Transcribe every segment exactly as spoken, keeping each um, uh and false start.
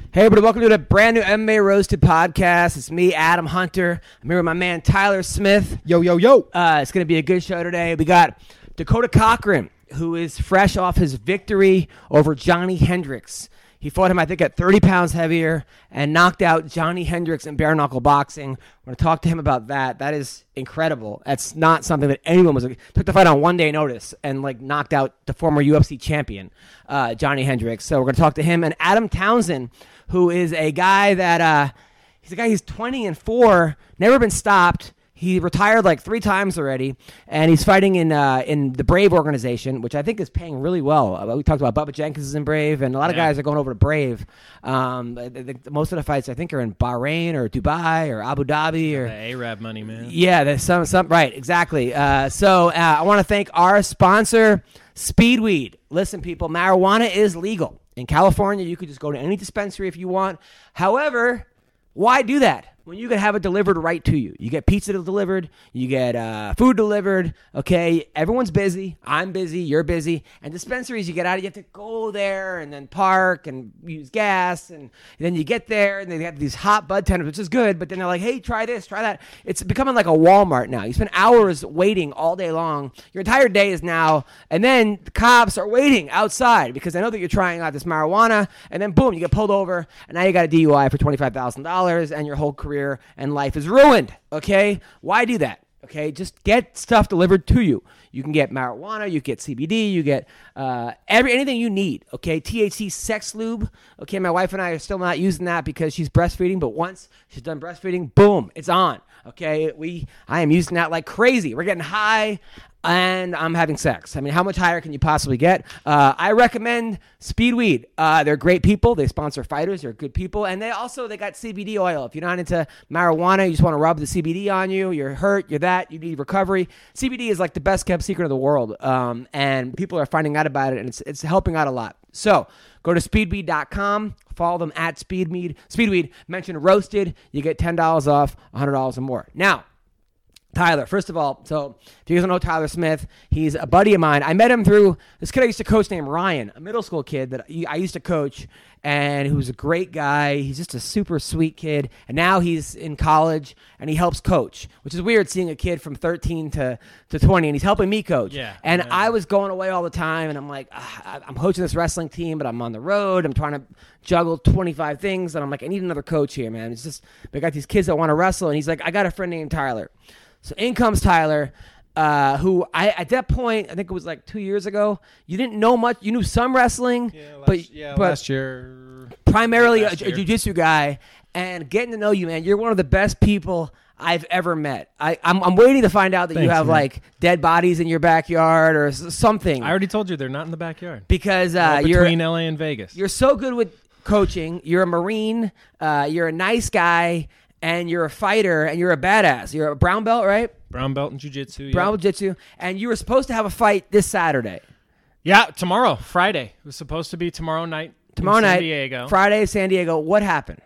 Hey, everybody, welcome to the brand new M M A Roasted podcast. It's me, Adam Hunter. I'm here with my man, Tyler Smith. Yo, yo, yo. Uh, it's going to be a good show today. We got Dakota Cochran, who is fresh off his victory over Johnny Hendricks. He fought him, I think, at thirty pounds heavier and knocked out Johnny Hendricks in bare knuckle boxing. We're going to talk to him about that. That is incredible. That's not something that anyone was took the fight on one day notice and like knocked out the former U F C champion, uh, Johnny Hendricks. So we're going to talk to him and Adam Townsend, who is a guy that uh, he's a guy. He's twenty and four, never been stopped. He retired like three times already, and he's fighting in uh, in the Brave organization, which I think is paying really well. Uh, we talked about Bubba Jenkins is in Brave, and a lot of yeah. guys are going over to Brave. Um, the, the, most of the fights I think are in Bahrain or Dubai or Abu Dhabi or the Arab money, man. Yeah, there's some some right exactly. Uh, so uh, I want to thank our sponsor, Speedweed. Listen, people, marijuana is legal in California. You could just go to any dispensary if you want. However, why do that when you can have it delivered right to you? You get pizza delivered, you get uh, food delivered, okay? Everyone's busy. I'm busy. You're busy. And dispensaries, you get out, you have to go there and then park and use gas. And then you get there, and they have these hot bud tenders, which is good. But then they're like, hey, try this, try that. It's becoming like a Walmart now. You spend hours waiting all day long. Your entire day is now. And then the cops are waiting outside because they know that you're trying out this marijuana. And then, boom, you get pulled over. And now you got a D U I for twenty-five thousand dollars, and your whole career and life is ruined, okay? Why do that? Okay, just get stuff delivered to you. You can get marijuana, you get C B D, you get uh, every anything you need, okay? T H C sex lube, okay? My wife and I are still not using that because she's breastfeeding, but once she's done breastfeeding, boom, it's on, okay? We, I am using that like crazy. We're getting high, and I'm having sex. I mean, how much higher can you possibly get? Uh, I recommend Speedweed. Uh, they're great people. They sponsor fighters. They're good people. And they also, they got C B D oil. If you're not into marijuana, you just want to rub the C B D on you, you're hurt, you're that, you need recovery. C B D is like the best kept secret of the world. Um, and people are finding out about it, and it's it's helping out a lot. So go to speedweed dot com, follow them at Speedweed. Speedweed, mention Roasted, you get ten dollars off, one hundred dollars or more. Now, Tyler, first of all, so if you guys don't know Tyler Smith, he's a buddy of mine. I met him through this kid I used to coach named Ryan, a middle school kid that I used to coach, and who's a great guy. He's just a super sweet kid, and now he's in college, and he helps coach, which is weird seeing a kid from thirteen to, to twenty, and he's helping me coach. Yeah, and yeah. I was going away all the time, and I'm like, ah, I'm coaching this wrestling team, but I'm on the road. I'm trying to juggle twenty-five things, and I'm like, I need another coach here, man. It's just, we got these kids that want to wrestle, and he's like, I got a friend named Tyler. So in comes Tyler, uh, who I at that point, I think it was like two years ago, you didn't know much. You knew some wrestling, yeah, last, but, yeah, but last year, primarily last a, year. a jiu-jitsu guy. And getting to know you, man, you're one of the best people I've ever met. I, I'm, I'm waiting to find out that Thanks, you have man. like dead bodies in your backyard or s- something. I already told you they're not in the backyard. Because uh, Well, you're between L A and Vegas. You're so good with coaching. You're a Marine. Uh, you're a nice guy. And you're a fighter, and you're a badass. You're a brown belt, right? Brown belt in jiu-jitsu. Brown yeah. belt jiu-jitsu. And you were supposed to have a fight this Saturday. Yeah, tomorrow, Friday. It was supposed to be tomorrow night. Tomorrow in night, San Diego. Friday, San Diego. What happened?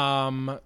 Um,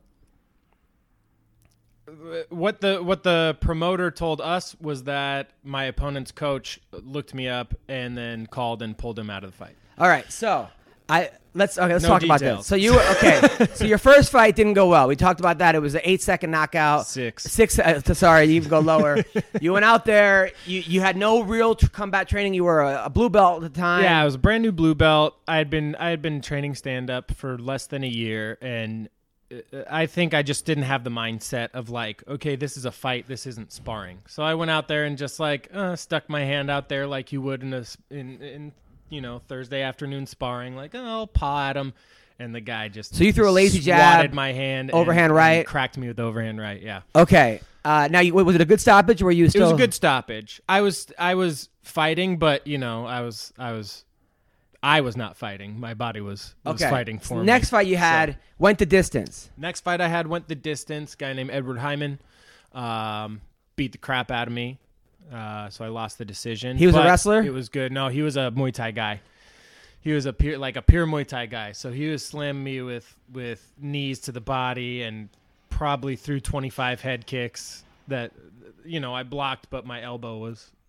what the what the promoter told us was that my opponent's coach looked me up and then called and pulled him out of the fight. All right, so I let's okay. Let's No talk about details. this. So you okay? So your first fight didn't go well. We talked about that. It was an eight-second knockout. Six. Six. Uh, sorry, you even go lower. You went out there. You you had no real tr- combat training. You were a, a blue belt at the time. Yeah, I was a brand new blue belt. I had been I had been training stand up for less than a year, and I think I just didn't have the mindset of like, okay, this is a fight, this isn't sparring. So I went out there and just like uh, stuck my hand out there like you would in a in, in you know Thursday afternoon sparring, like oh, I'll paw at him, and the guy just So you threw a lazy swatted jab, my hand, overhand and, right, and cracked me with overhand right. Yeah. Okay. Uh, now, you, was it a good stoppage? Or were you still? It was a good stoppage. I was I was fighting, but you know I was I was. I was not fighting. My body was, was okay. fighting for me. Next fight you had So, went the distance. next fight I had went the distance. Guy named Edward Hyman um, beat the crap out of me. Uh, so I lost the decision. He was a But wrestler? It was good. No, he was a Muay Thai guy. He was a pure, like a pure Muay Thai guy. So he was slamming me with, with knees to the body and probably threw twenty-five head kicks that, you know, I blocked, but my elbow was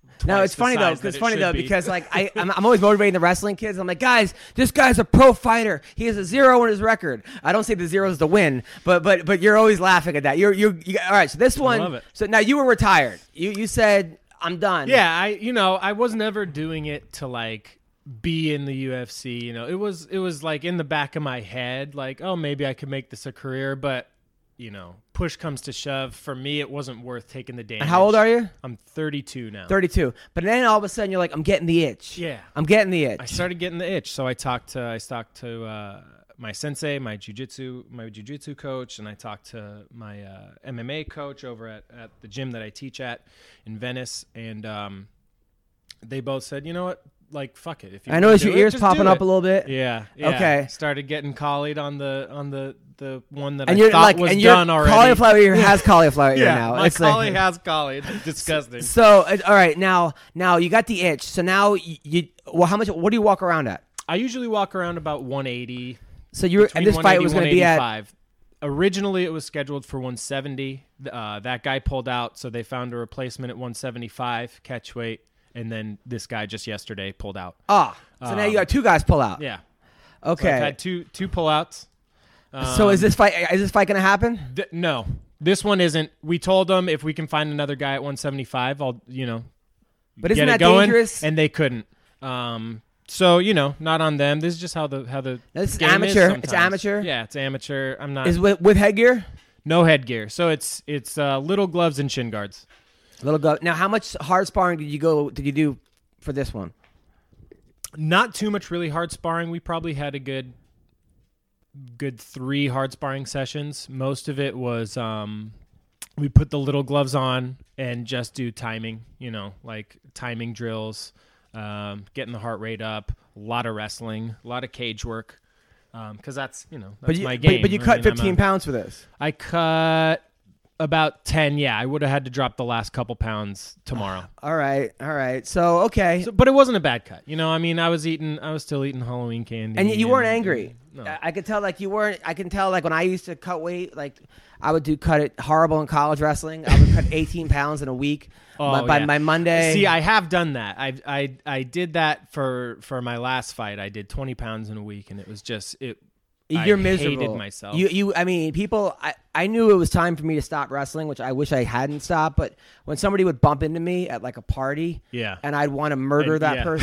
No, twice it's the funny though. size that It's it funny should though be. because like I, I'm, I'm always motivating the wrestling kids. I'm like, guys, this guy's a pro fighter. He has a zero in his record. I don't say the zero is the win, but but but you're always laughing at that. You're you're you, all right. So this one. love it. So now you were retired. You you said I'm done. Yeah, I you know I was never doing it to like be in the U F C. You know, it was it was like in the back of my head, like, oh, maybe I could make this a career, but you know, push comes to shove. For me, it wasn't worth taking the damage. And how old are you? I'm thirty-two now. thirty-two. But then all of a sudden you're like, I'm getting the itch. Yeah. I'm getting the itch. I started getting the itch, so I talked to I talked to uh, my sensei, my jujitsu, my jujitsu coach, and I talked to my uh, M M A coach over at, at the gym that I teach at in Venice, and um, they both said, you know what, like fuck it. If you I wanna noticed do your it, ears just popping do up it. a little bit. Yeah, yeah. Okay. Started getting collied on the on the the one that And I you're thought like, was and your done already. cauliflower ear has cauliflower ear yeah, now. my It's like- collie has collie. Disgusting. So uh, all right, now now you got the itch. So now you, you well, how much? What do you walk around at? I usually walk around about one eighty. So you were, and this fight was going to be at. Originally, it was scheduled for one seventy. Uh, that guy pulled out, so they found a replacement at one seventy-five catch weight, and then this guy just yesterday pulled out. Ah, so now you got two guys pull out. Yeah. Okay. So I've had two two pullouts. So is Um, this fight? Is this fight going to happen? th- no, this one isn't. We told them if we can find another guy at one seventy-five, I'll you know. But isn't get that it going, dangerous? And they couldn't. Um, so you know, not on them. This is just how the how the This is game amateur. Is It's sometimes. amateur? Yeah, it's amateur. I'm not Is with with headgear? no headgear. So it's it's uh, little gloves and shin guards. Little go. Now, how much hard sparring did you go? Did you do for this one? Not too much really hard sparring. We probably had a good good three hard sparring sessions. Most of it was um, we put the little gloves on and just do timing, you know, like timing drills, um, getting the heart rate up, a lot of wrestling, a lot of cage work, because that's, you know, that's But you, my but- game. But, you I cut mean, I'm fifteen a- pounds for this. I cut about ten, yeah. I would have had to drop the last couple pounds tomorrow. All right, all right. So okay, So, but it wasn't a bad cut. You know, I mean, I was eating, I was still eating Halloween candy. and you, you weren't angry. No. I, I could tell, like you weren't. I can tell, like when I used to cut weight, like I would do cut it horrible in college wrestling. I would cut eighteen pounds in a week. Oh, by, by yeah. my Monday. See, I have done that. I I I did that for for my last fight. I did twenty pounds in a week, and it was just it. You're I miserable. hated myself. You, you. I mean, people. I, I knew it was time for me to stop wrestling, which I wish I hadn't stopped. But when somebody would bump into me at like a party, Yeah. and I'd want to murder And- that yeah.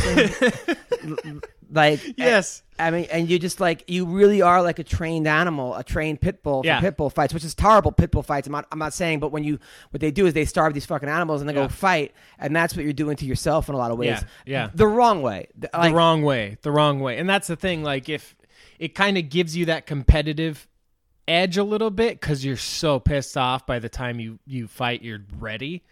person, like Yes. I mean, and you just like you really are like a trained animal, a trained pit bull for Yeah. pit bull fights, which is terrible pit bull fights. I'm not. I'm not saying, but when you what they do is they starve these fucking animals and they Yeah. go fight, and that's what you're doing to yourself in a lot of ways. Yeah, yeah. The wrong way. The- Like, the wrong way. The wrong way. And that's the thing. Like if it kind of gives you that competitive edge a little bit because you're so pissed off by the time you you fight, you're ready.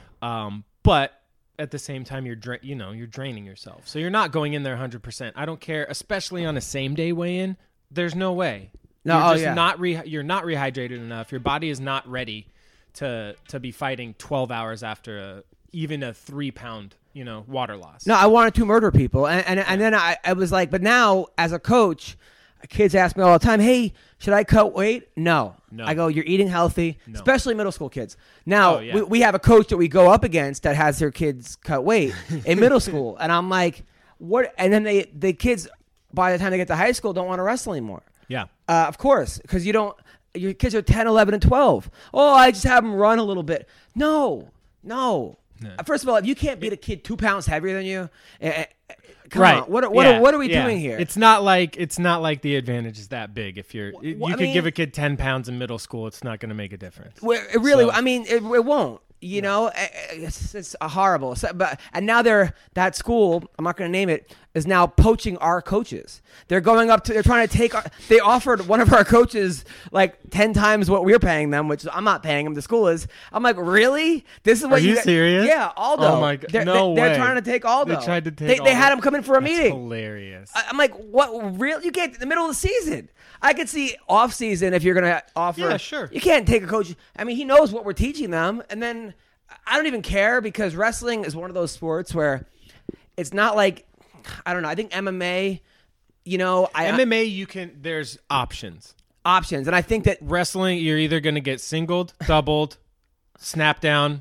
Um, but at the same time, you're dra- you know you're draining yourself, so you're not going in there one hundred percent. I don't care, especially on a same day weigh in. There's no way. No, you're oh, just yeah. not re- you're not rehydrated enough. Your body is not ready to to be fighting twelve hours after a, even a three pound you know water loss. No, I wanted to murder people, and and, and then I, I was like, but now as a coach, kids ask me all the time, "Hey, should I cut weight?" No, No. I go, "You're eating healthy," No. especially middle school kids. Now Oh, yeah. we, we have a coach that we go up against that has their kids cut weight in middle school, and I'm like, "What?" And then they the kids by the time they get to high school don't want to wrestle anymore. Yeah. Uh, of course, because you don't. Your kids are ten, eleven, and twelve. Oh, I just have them run a little bit. No, no. No. Uh, First of all, if you can't beat a kid two pounds heavier than you, uh, uh, come Right. on. What are- what Yeah. are, what are we Yeah. doing here? It's not like it's not like the advantage is that big. If you're, you I could mean- give a kid ten pounds in middle school, it's not going to make a difference. Well, it really, So- I mean, it, it won't. You know, Uh, it's, it's a horrible. So, but and now they're that school. I'm not going to name it. Is now poaching our coaches. They're going up to. They're trying to take. Our, they offered one of our coaches like ten times what we're paying them, which I'm not paying them. The school is. I'm like, really? This is what Are you got- serious? Yeah, Aldo. Oh my God. They're, No they, They're way. trying to take Aldo. They tried to take They, they had Aldo. him come in for a That's meeting. hilarious. I- I'm like, what? Real? You can't in the middle of the season. I could see off season if you're going to offer. Yeah, sure. You can't take a coach. I mean, he knows what we're teaching them, and then I don't even care because wrestling is one of those sports where it's not like I don't know. I think M M A, you know, I M M A, you can. There's options. options, and I think that Wrestling, you're either going to get singled, doubled, snap down,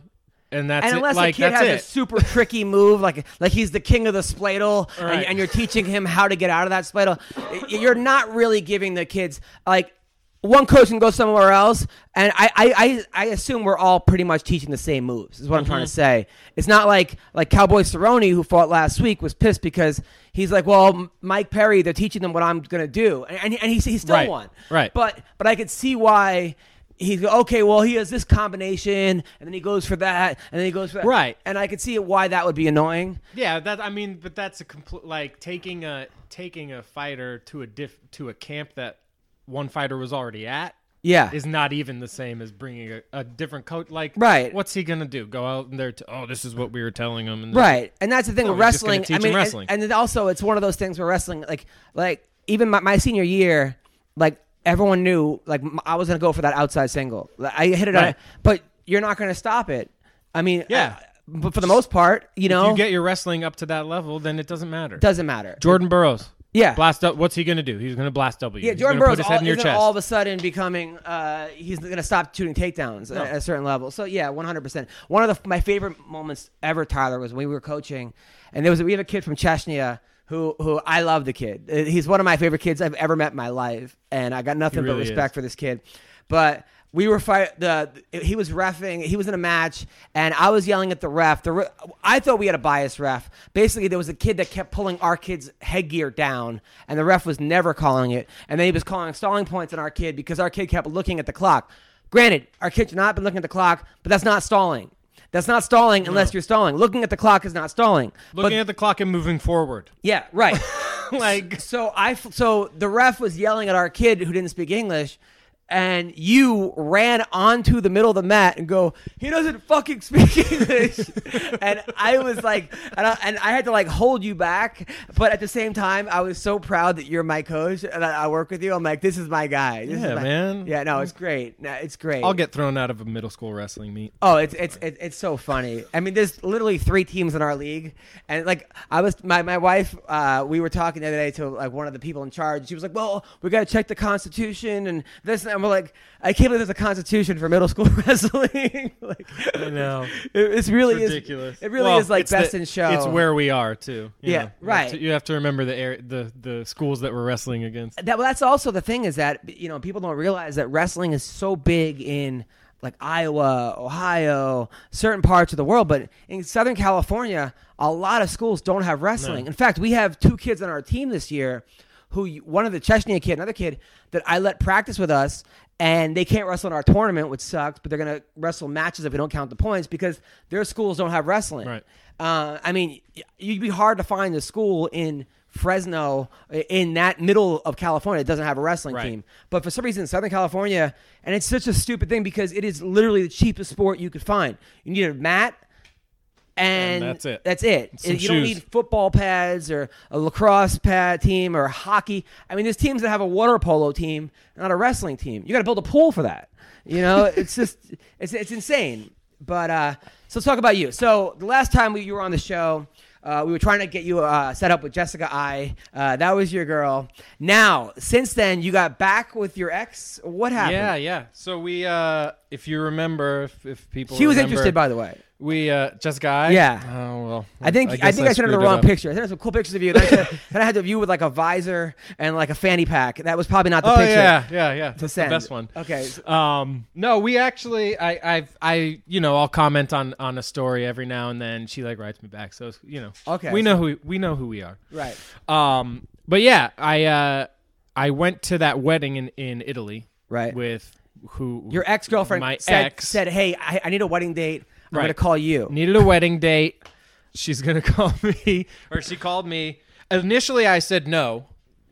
And that's and it. unless Like, a kid that's has it. a super tricky move, like like he's the king of the spladle, Right. and, and you're teaching him how to get out of that spladle, you're not really giving the kids like. One coach can go somewhere else, and I, I, I, I assume we're all pretty much teaching the same moves. Is what I'm trying to say. It's not like like Cowboy Cerrone, who fought last week, was pissed because he's like, well, Mike Perry, they're teaching them what I'm gonna do, and and, and he he still Right. won. Right. But but I could see why. He's okay. Well, he has this combination, and then he goes for that, and then he goes for that. Right. And I could see why that would be annoying. Yeah, that I mean, but that's a complete like taking a taking a fighter to a diff to a camp that one fighter was already at. Yeah. Is not even the same as bringing a, a different coach. Like, Right. What's he gonna do? Go out there to oh, this is what we were telling him. And Right. And that's the thing No, with he's just gonna wrestling. teach I him mean, wrestling. and, and then also it's one of those things where wrestling, like, like even my, my senior year, like everyone knew, like m- I was gonna go for that outside single. Like, I hit it on Right. it, but you're not gonna stop it. I mean, Yeah. uh, but for the most part, you know, If you get your wrestling up to that level, then it doesn't matter. doesn't matter. Jordan Burroughs. Yeah. Blast up. What's he gonna do? He's gonna blast W. Yeah, He's Jordan gonna Burroughs put his head all, in your isn't chest. all of a sudden becoming uh, he's going to stop shooting takedowns No. at a certain level. So yeah, one hundred percent. One of the, my favorite moments ever, Tyler, was when we were coaching, and there was a, we have a kid from Chechnya who who I love the kid. Uh, He's one of my favorite kids I've ever met in my life, and I got nothing He but really respect is. for this kid. But we were fight the he was reffing. He was in a match, and I was yelling at the ref. The re, I thought we had a biased ref. Basically, there was a kid that kept pulling our kid's headgear down, and the ref was never calling it. And then he was calling stalling points on our kid because our kid kept looking at the clock. Granted, our kid should not have been looking at the clock, but that's not stalling. That's not stalling unless you're stalling. Looking at the clock is not stalling. Looking but, at the clock and moving forward. yeah, right. Like So I so the ref was yelling at our kid who didn't speak English, and you ran onto the middle of the mat and go, he doesn't fucking speak English. And I was like, and I, and I had to like hold you back, but at the same time, I was so proud that you're my coach and I, I work with you. I'm like, this is my guy. This Yeah, is my, man. Yeah, no, it's great. No, it's great. I'll get thrown out of a middle school wrestling meet. Oh, it's it's it's it's so funny. I mean, there's literally three teams in our league, and like I was, my my wife, uh, we were talking the other day to like one of the people in charge. She was like, "Well, we got to check the Constitution and this," and we're like, "I can't believe there's a Constitution for middle school wrestling." Like, I know. it, it's really Ridiculous. is. It really Well, is like it's best the- in show. It's where we are too. you Yeah, know. You have right. to- You have to remember the air, the the schools that we're wrestling against. that. Well, that's also the thing is that you know people don't realize that wrestling is so big in like Iowa, Ohio, certain parts of the world, but in Southern California, a lot of schools don't have wrestling. No. In fact, we have two kids on our team this year who one of the Chechnya kid, another kid that I let practice with us, and they can't wrestle in our tournament, which sucks, but they're going to wrestle matches if we don't count the points because their schools don't have wrestling. Right. Uh, I mean, you'd be hard to find a school in Fresno, in that middle of California, that doesn't have a wrestling Right. team. But for some reason, in Southern California, and it's such a stupid thing because it is literally the cheapest sport you could find. You need a mat, and, And that's it. That's it. Some you don't shoes. need football pads or a lacrosse pad team or hockey. I mean, there's teams that have a water polo team, not a wrestling team. You got to build a pool for that. You know, it's just it's it's insane. But uh, so let's talk about you. So the last time we, you were on the show, uh, we were trying to get you uh, set up with Jessica I. Uh, that was your girl. Now, since then, you got back with your ex. What happened? Yeah, yeah. So we, uh, if you remember, if, if people, She was remember, interested, by the way. We, uh, Jessica. I? Yeah. Oh well. I think I, guess think I sent her the screwed it wrong up. picture. I sent her some cool pictures of you. Then I, said, then I had to view with like a visor and like a fanny pack. That was probably not the Oh picture yeah, yeah, yeah. to That's send. the best one. Okay. Um, no, we actually, I, I've, I, you know, I'll comment on on a story every now and then. She like writes me back, so you know, Okay. we know who we know who we are. Right. Um, but yeah, I, uh, I went to that wedding in in Italy. Right. With who Your ex girlfriend my said, ex said, "Hey, I, I need a wedding date. I'm Right. going to call you." needed a wedding date. She's gonna call me, or she called me. Initially, I said no,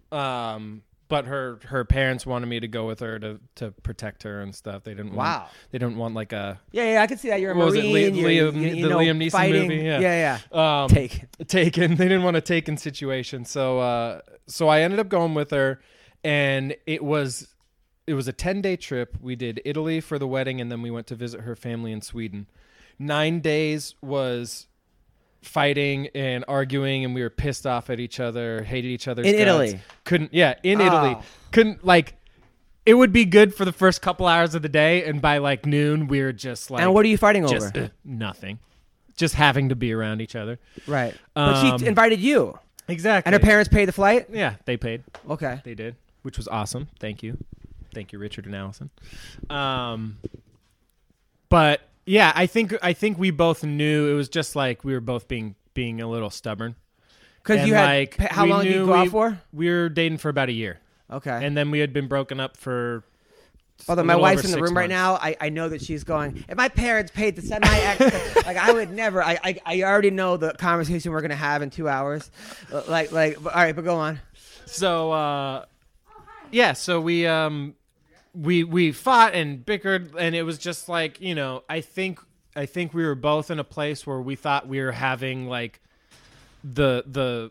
um, but her her parents wanted me to go with her to, to protect her and stuff. They didn't. Wow. Want, they didn't want like a Yeah, yeah, I can see that. You're a What was it, Marine. Li- you're, Liam- you, you the know, Liam Neeson fighting. movie? Yeah. yeah, yeah. um, Taken. taken. They didn't want a taken situation, so uh, so I ended up going with her, and it was it was a ten day trip. We did Italy for the wedding, and then we went to visit her family in Sweden. Nine days was fighting and arguing, and we were pissed off at each other, hated each other's In guts. Italy? Couldn't, yeah, in Oh. Italy, couldn't like. it would be good for the first couple hours of the day, and by like noon, we're just like. And what are you fighting just, over? Uh, nothing. Just having to be around each other. Right. But Um, she t- invited you. Exactly. And her parents paid the flight? Yeah, they paid. Okay. They did, which was awesome. Thank you. Thank you, Richard and Allison. Um, but yeah, I think I think we both knew it was just like we were both being being a little stubborn. Because And, you had, like, pa- how we long did you knew go out we- for? We were dating for about a year, Okay. and then we had been broken up for. Although a my little wife's over in the six room right months. now, I, I know that she's going, if my parents paid to send my ex, like I would never, I, I I already know the conversation we're going to have in two hours. Uh, Like, like, all right, but go on. So uh, yeah, so we um we we fought and bickered, and it was just like, you know, I think I think we were both in a place where we thought we were having like the the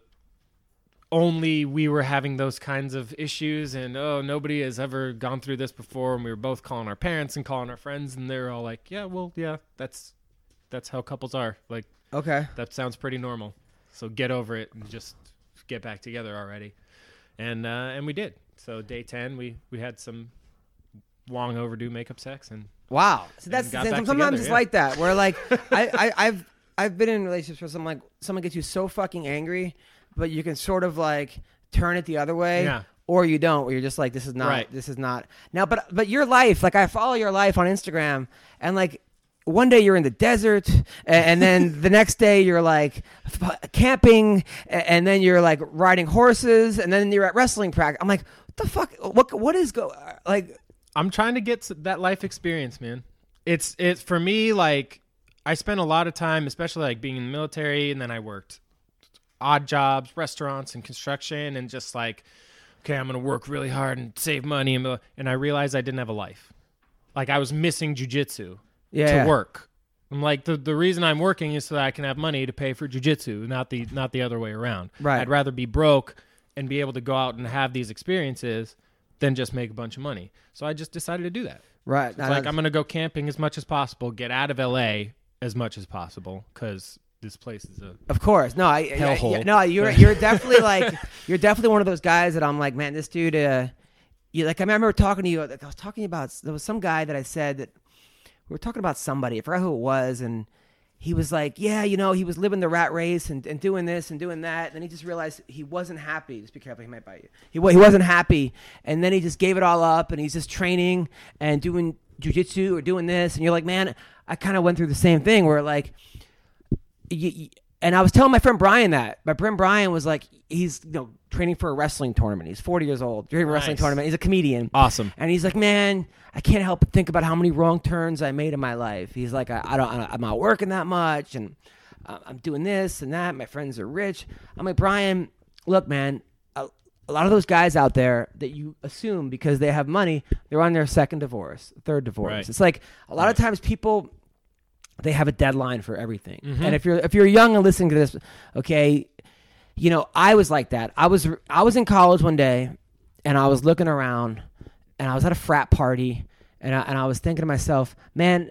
only we were having those kinds of issues, and oh, nobody has ever gone through this before, and we were both calling our parents and calling our friends, and they're all like, yeah, well, yeah, that's that's how couples are. Like, Okay. that sounds pretty normal. So get over it and just get back together already. And uh, and we did. So day ten, we we had some long overdue makeup sex, and Wow. So that's And the got thing. back Sometimes together, it's yeah. like that, where like I, I I've I've been in relationships where someone like someone gets you so fucking angry, but you can sort of like turn it the other way. Yeah. Or you don't, where you're just like, this is not, Right. this is not. Now, but but your life, like I follow your life on Instagram, and like one day you're in the desert, and, and then the next day you're like f- camping, a- and then you're like riding horses, and then you're at wrestling practice. I'm like, what the fuck? What what is go like? I'm trying to get s- that life experience, man. It's it's for me, like, I spent a lot of time, especially like being in the military, and then I worked odd jobs, restaurants, and construction, and just like, okay, I'm gonna work really hard and save money, and blah- and I realized I didn't have a life. Like, I was missing jujitsu Yeah, to yeah. work. I'm like, the the reason I'm working is so that I can have money to pay for jujitsu, not the not the other way around. Right. I'd rather be broke and be able to go out and have these experiences than just make a bunch of money. So I just decided to do that. Right. It's like, I'm going to go camping as much as possible, get out of L A as much as possible, because this place is a... Of course, no, I, I Hellhole. yeah, no, you're you're definitely like you're definitely one of those guys that I'm like, man, this dude. Uh, you like I remember talking to you. I was talking about there was some guy that I said that we were talking about somebody. I forgot who it was, and he was like, yeah, you know, he was living the rat race and, and doing this and doing that. And then he just realized he wasn't happy. Just be careful, he might bite you. He wa- he wasn't happy, and then he just gave it all up, and he's just training and doing jujitsu or doing this. And you're like, man, I kind of went through the same thing where like. You, you, and I was telling my friend Brian that. My friend Brian was like, he's you know training for a wrestling tournament. He's forty years old, training for a wrestling Nice. tournament. He's a comedian. Awesome. And he's like, man, I can't help but think about how many wrong turns I made in my life. He's like, I, I don't, I'm not working that much, and uh, I'm doing this and that. My friends are rich. I'm like, Brian, look, man, a, a lot of those guys out there that you assume because they have money, they're on their second divorce, third divorce. Right. It's like a lot of Right. times people. They have a deadline for everything. Mhm. And if you're if you're young and listening to this, okay, you know, I was like that. I was I was in college one day, and I was looking around, and I was at a frat party, and I, and I was thinking to myself, man,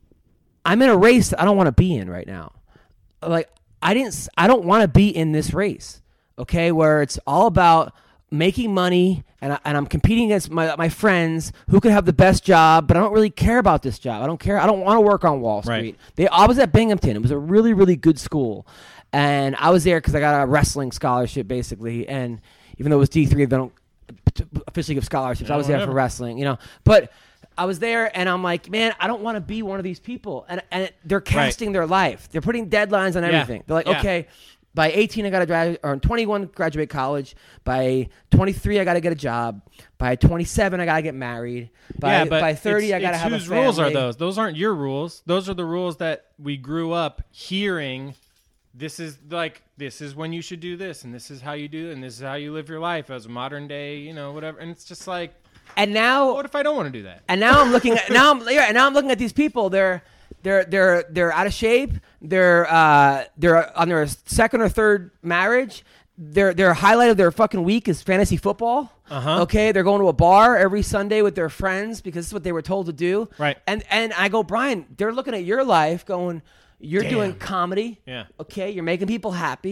I'm in a race that I don't want to be in right now. Like I didn't s- I don't want to be in this race, okay, where it's all about making money, and, I, and I'm competing against my my friends who could have the best job, but I don't really care about this job. I don't care. I don't want to work on Wall Street. Right. They, I was at Binghamton. It was a really, really good school, and I was there because I got a wrestling scholarship, basically. And even though it was D three, they don't officially give scholarships. Yeah, I was there whatever. for wrestling, you know. But I was there, and I'm like, man, I don't want to be one of these people. And and they're casting their life. They're putting deadlines on Yeah. everything. They're like, Yeah. okay. By eighteen, I got to graduate, or twenty-one, graduate college. By twenty-three, I got to get a job. By twenty-seven, I got to get married. By, yeah, but by thirty, it's, I got to it's have a whose family. rules are those? Those aren't your rules. Those are the rules that we grew up hearing. This is like this is when you should do this, and this is how you do, it, and this is how you live your life as a modern day, you know, whatever. And it's just like, And now, what if I don't want to do that? and now I'm looking at now I'm yeah, and now I'm looking at these people. They're they're they're they're out of shape. They're uh they're on their second or third marriage. Their their highlight of their fucking week is fantasy football. Uh-huh. Okay, they're going to a bar every Sunday with their friends because this is what they were told to do. Right. And and I go, Brian, they're looking at your life, going, you're Damn. doing comedy. Yeah. Okay, you're making people happy.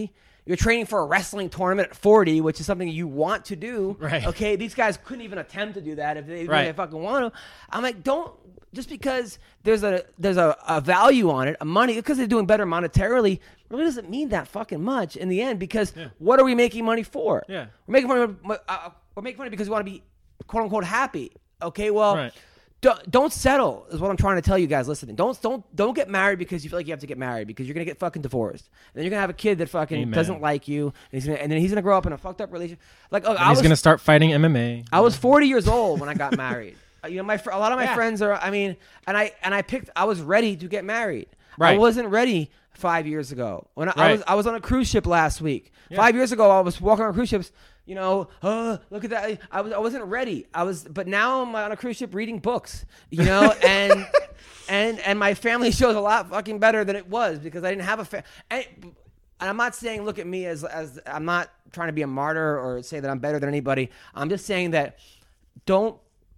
You're training for a wrestling tournament at forty, which is something you want to do. Right. Okay. These guys couldn't even attempt to do that if they, if Right. they fucking want to. I'm like, don't just because there's a there's a, a value on it, a money because they're doing better monetarily. Really doesn't mean that fucking much in the end because Yeah. what are we making money for? Yeah. We're making money. Uh, we're making money because we want to be quote unquote happy. Okay. Well. Right. Don't, don't settle is what I'm trying to tell you guys listening. Don't don't don't get married because you feel like you have to get married because you're gonna get fucking divorced. And then you're gonna have a kid that fucking Amen. doesn't like you, and, he's gonna, and then he's gonna grow up in a fucked up relationship. Like, oh, I He's was gonna start fighting M M A. I was forty years old when I got married. Uh, You know, my fr- a lot of my Yeah. friends are. I mean, and I and I picked. I was ready to get married. I Right. wasn't ready five years ago when I, I Right. was. I was on a cruise ship last week. Yeah. Five years ago, I was walking on cruise ships. You know, oh, look at that. I was. I wasn't ready. I was. But now I'm on a cruise ship reading books. You know, and and and my family shows a lot fucking better than it was because I didn't have a fa- and, and I'm not saying look at me as as I'm not trying to be a martyr or say that I'm better than anybody. I'm just saying that don't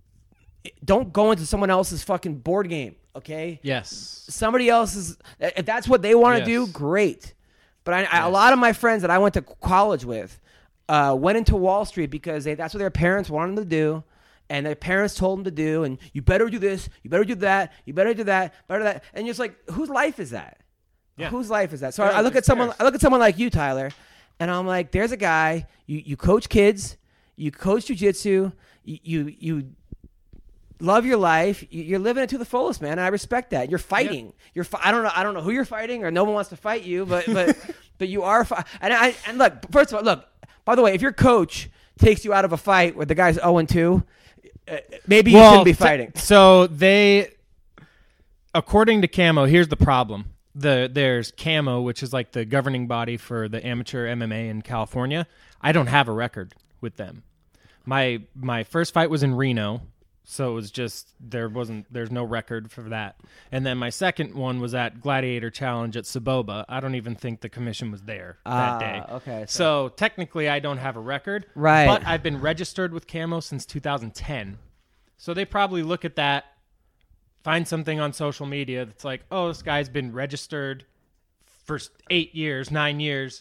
don't go into someone else's fucking board game, okay? Yes. Somebody else's if that's what they want to Yes. do, great. But I, I, a Yes. lot of my friends that I went to college with uh, went into Wall Street because they, that's what their parents wanted them to do. And their parents told them to do, and you better do this, you better do that, you better do that, better that, and you're just like, whose life is that? Yeah. Whose life is that? So Yeah, I, I look it's at someone, theirs. I look at someone like you, Tyler, and I'm like, there's a guy. You you coach kids, you coach jujitsu, you you you love your life. You- You're living it to the fullest, man. And I respect that. You're fighting. You're. Fi- I don't know. I don't know who you're fighting, or no one wants to fight you, but but but you are. Fi- and I and look. First of all, look. By the way, if your coach takes you out of a fight where the guy's zero and two, uh, maybe you shouldn't be t- fighting. so they, according to Camo, here's the problem. The there's Camo, which is like the governing body for the amateur M M A in California. I don't have a record with them. My my first fight was in Reno, so it was just there wasn't there's no record for that. And then my second one was at Gladiator Challenge at Saboba. I don't even think the commission was there Ah, that day. okay, so- So technically, I don't have a record. Right. But I've been registered with Camo since two thousand ten. So they probably look at that, find something on social media that's like, oh, this guy's been registered for eight years, nine years,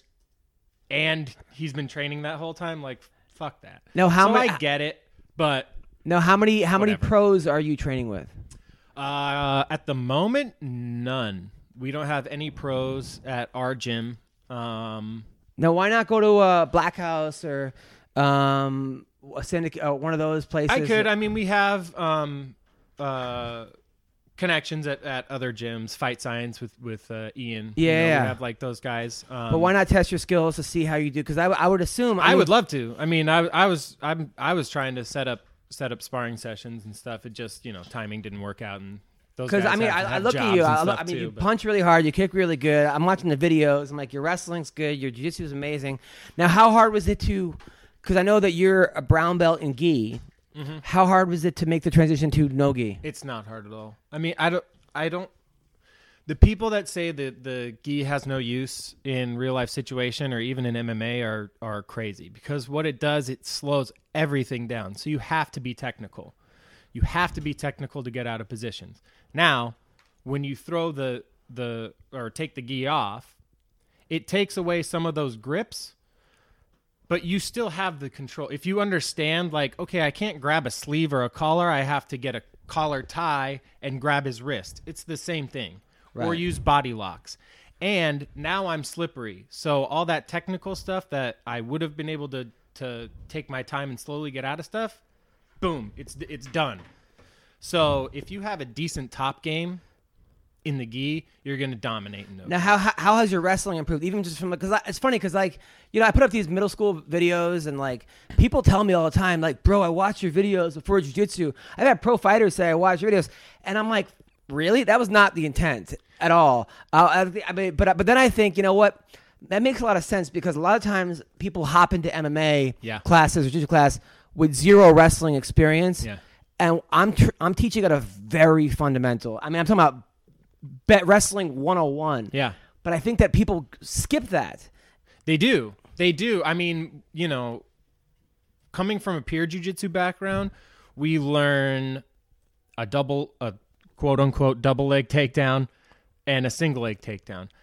and he's been training that whole time. Like, fuck that. No, how so mu- I get it, but No, how many how many Whatever. pros are you training with? uh, at the moment, none. We don't have any pros at our gym. Um, No, why not go to uh, Black House or um, a syndic- uh, one of those places? I could. I mean, we have um, uh, connections at, at other gyms. Fight Science with with uh, Ian. You know, Yeah. we have like those guys. Um, But why not test your skills to see how you do? Because I, w- I would assume I mean, would love to. I mean, I I was I'm I was trying to set up set up sparring sessions and stuff. It just you know timing didn't work out and. Those Because guys I mean, have- I, I have look at jobs you. and I, look, stuff I mean, too, you but- punch really hard. You kick really good. I'm watching the videos. I'm like, your wrestling's good. Your jiu-jitsu is amazing. Now, how hard was it to? Because I know that you're a brown belt in gi. Mm-hmm. How hard was it to make the transition to no gi? It's not hard at all. I mean, I don't. I don't. The people that say that the gi has no use in real life situation or even in M M A are are crazy because what it does, it slows everything down. So you have to be technical. You have to be technical to get out of positions. Now, when you throw the the or take the gi off, it takes away some of those grips. But you still have the control. If you understand, like, okay, I can't grab a sleeve or a collar. I have to get a collar tie and grab his wrist. It's the same thing. Or Right. use body locks. And now I'm slippery. So all that technical stuff that I would have been able to to take my time and slowly get out of stuff, boom, it's it's done. So if you have a decent top game in the gi, you're going to dominate in those. Now, how, how how has your wrestling improved? Even just from because it's funny because like you know I put up these middle school videos and like people tell me all the time like, bro, I watch your videos before jiu-jitsu. I've had pro fighters say I watch your videos, and I'm like, really? That was not the intent at all. Uh, I, thi- I mean, but but then I think you know what. That makes a lot of sense because a lot of times people hop into M M A Yeah. classes or jiu-jitsu class with zero wrestling experience, Yeah. and I'm tr- I'm teaching at a very fundamental. I mean, I'm talking about bet wrestling one oh one. Yeah. But I think that people skip that. They do. They do. I mean, you know, coming from a pure jiu-jitsu background, we learn a double, a quote unquote double leg takedown and a single leg takedown.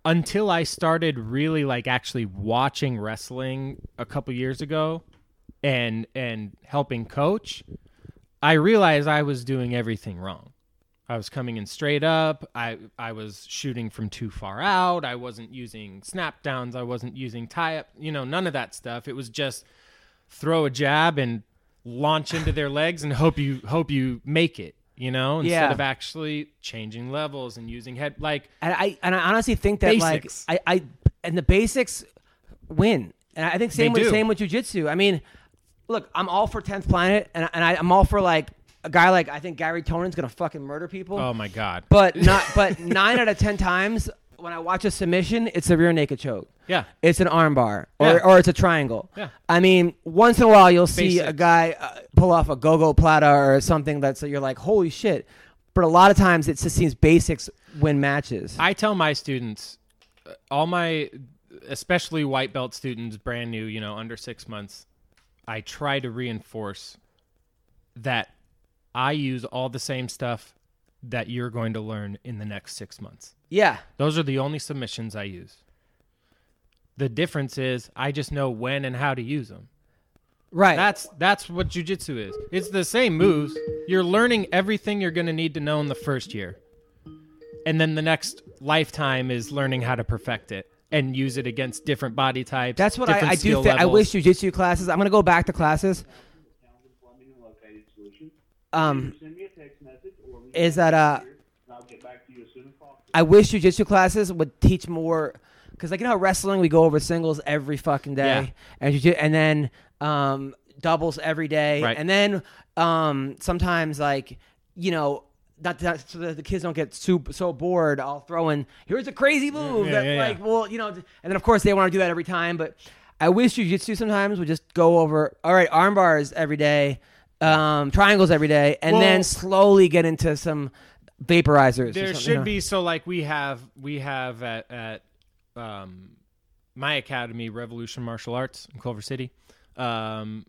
until I started really like actually watching wrestling a couple years ago and and helping coach, I realized I was doing everything wrong. I was coming in straight up. I, I was shooting from too far out. I wasn't using snap downs. I wasn't using tie up, you know, none of that stuff. It was just throw a jab and launch into their legs and hope you hope you make it, you know, instead Yeah. of actually changing levels and using head like And I and I honestly think that Basics. like I, I and the basics win. And I think same They with do. same with jiu-jitsu. I mean, look, I'm all for tenth Planet, and and I, I'm all for like a guy like I think Gary Tonin's gonna fucking murder people. oh my god. But not but nine out of ten times when I watch a submission, it's a rear naked choke. Yeah. It's an armbar or Yeah. or it's a triangle. Yeah. I mean, once in a while you'll see a Basics. guy uh, pull off a go-go plata or something that's you're like, holy shit. But a lot of times it just seems basics win matches. I tell my students, uh, all my, especially white belt students, brand new, you know, under six months, I try to reinforce that I use all the same stuff that you're going to learn in the next six months. Yeah. Those are the only submissions I use. The difference is I just know when and how to use them. Right. That's that's what jiu-jitsu is. It's the same moves. You're learning everything you're going to need to know in the first year. And then the next lifetime is learning how to perfect it and use it against different body types. That's what I, different I do skill think. I levels. wish jiu-jitsu classes. I'm going to go back to classes. Um, is that uh, I wish jiu-jitsu classes would teach more, because like you know how wrestling we go over singles every fucking day, Yeah. and jiu- and then um, doubles every day, Right. and then um, sometimes like you know. Not that, so that the kids don't get super, so bored. I'll throw in here's a crazy move Yeah, that yeah, like yeah. well you know, and then of course they want to do that every time. But I wish jiu-jitsu sometimes would just go over all right arm bars every day, um, triangles every day, and Well- then slowly get into some vaporizers. or There something, should you know? be, so like we have we have at at um, my academy, Revolution Martial Arts in Culver City. Um,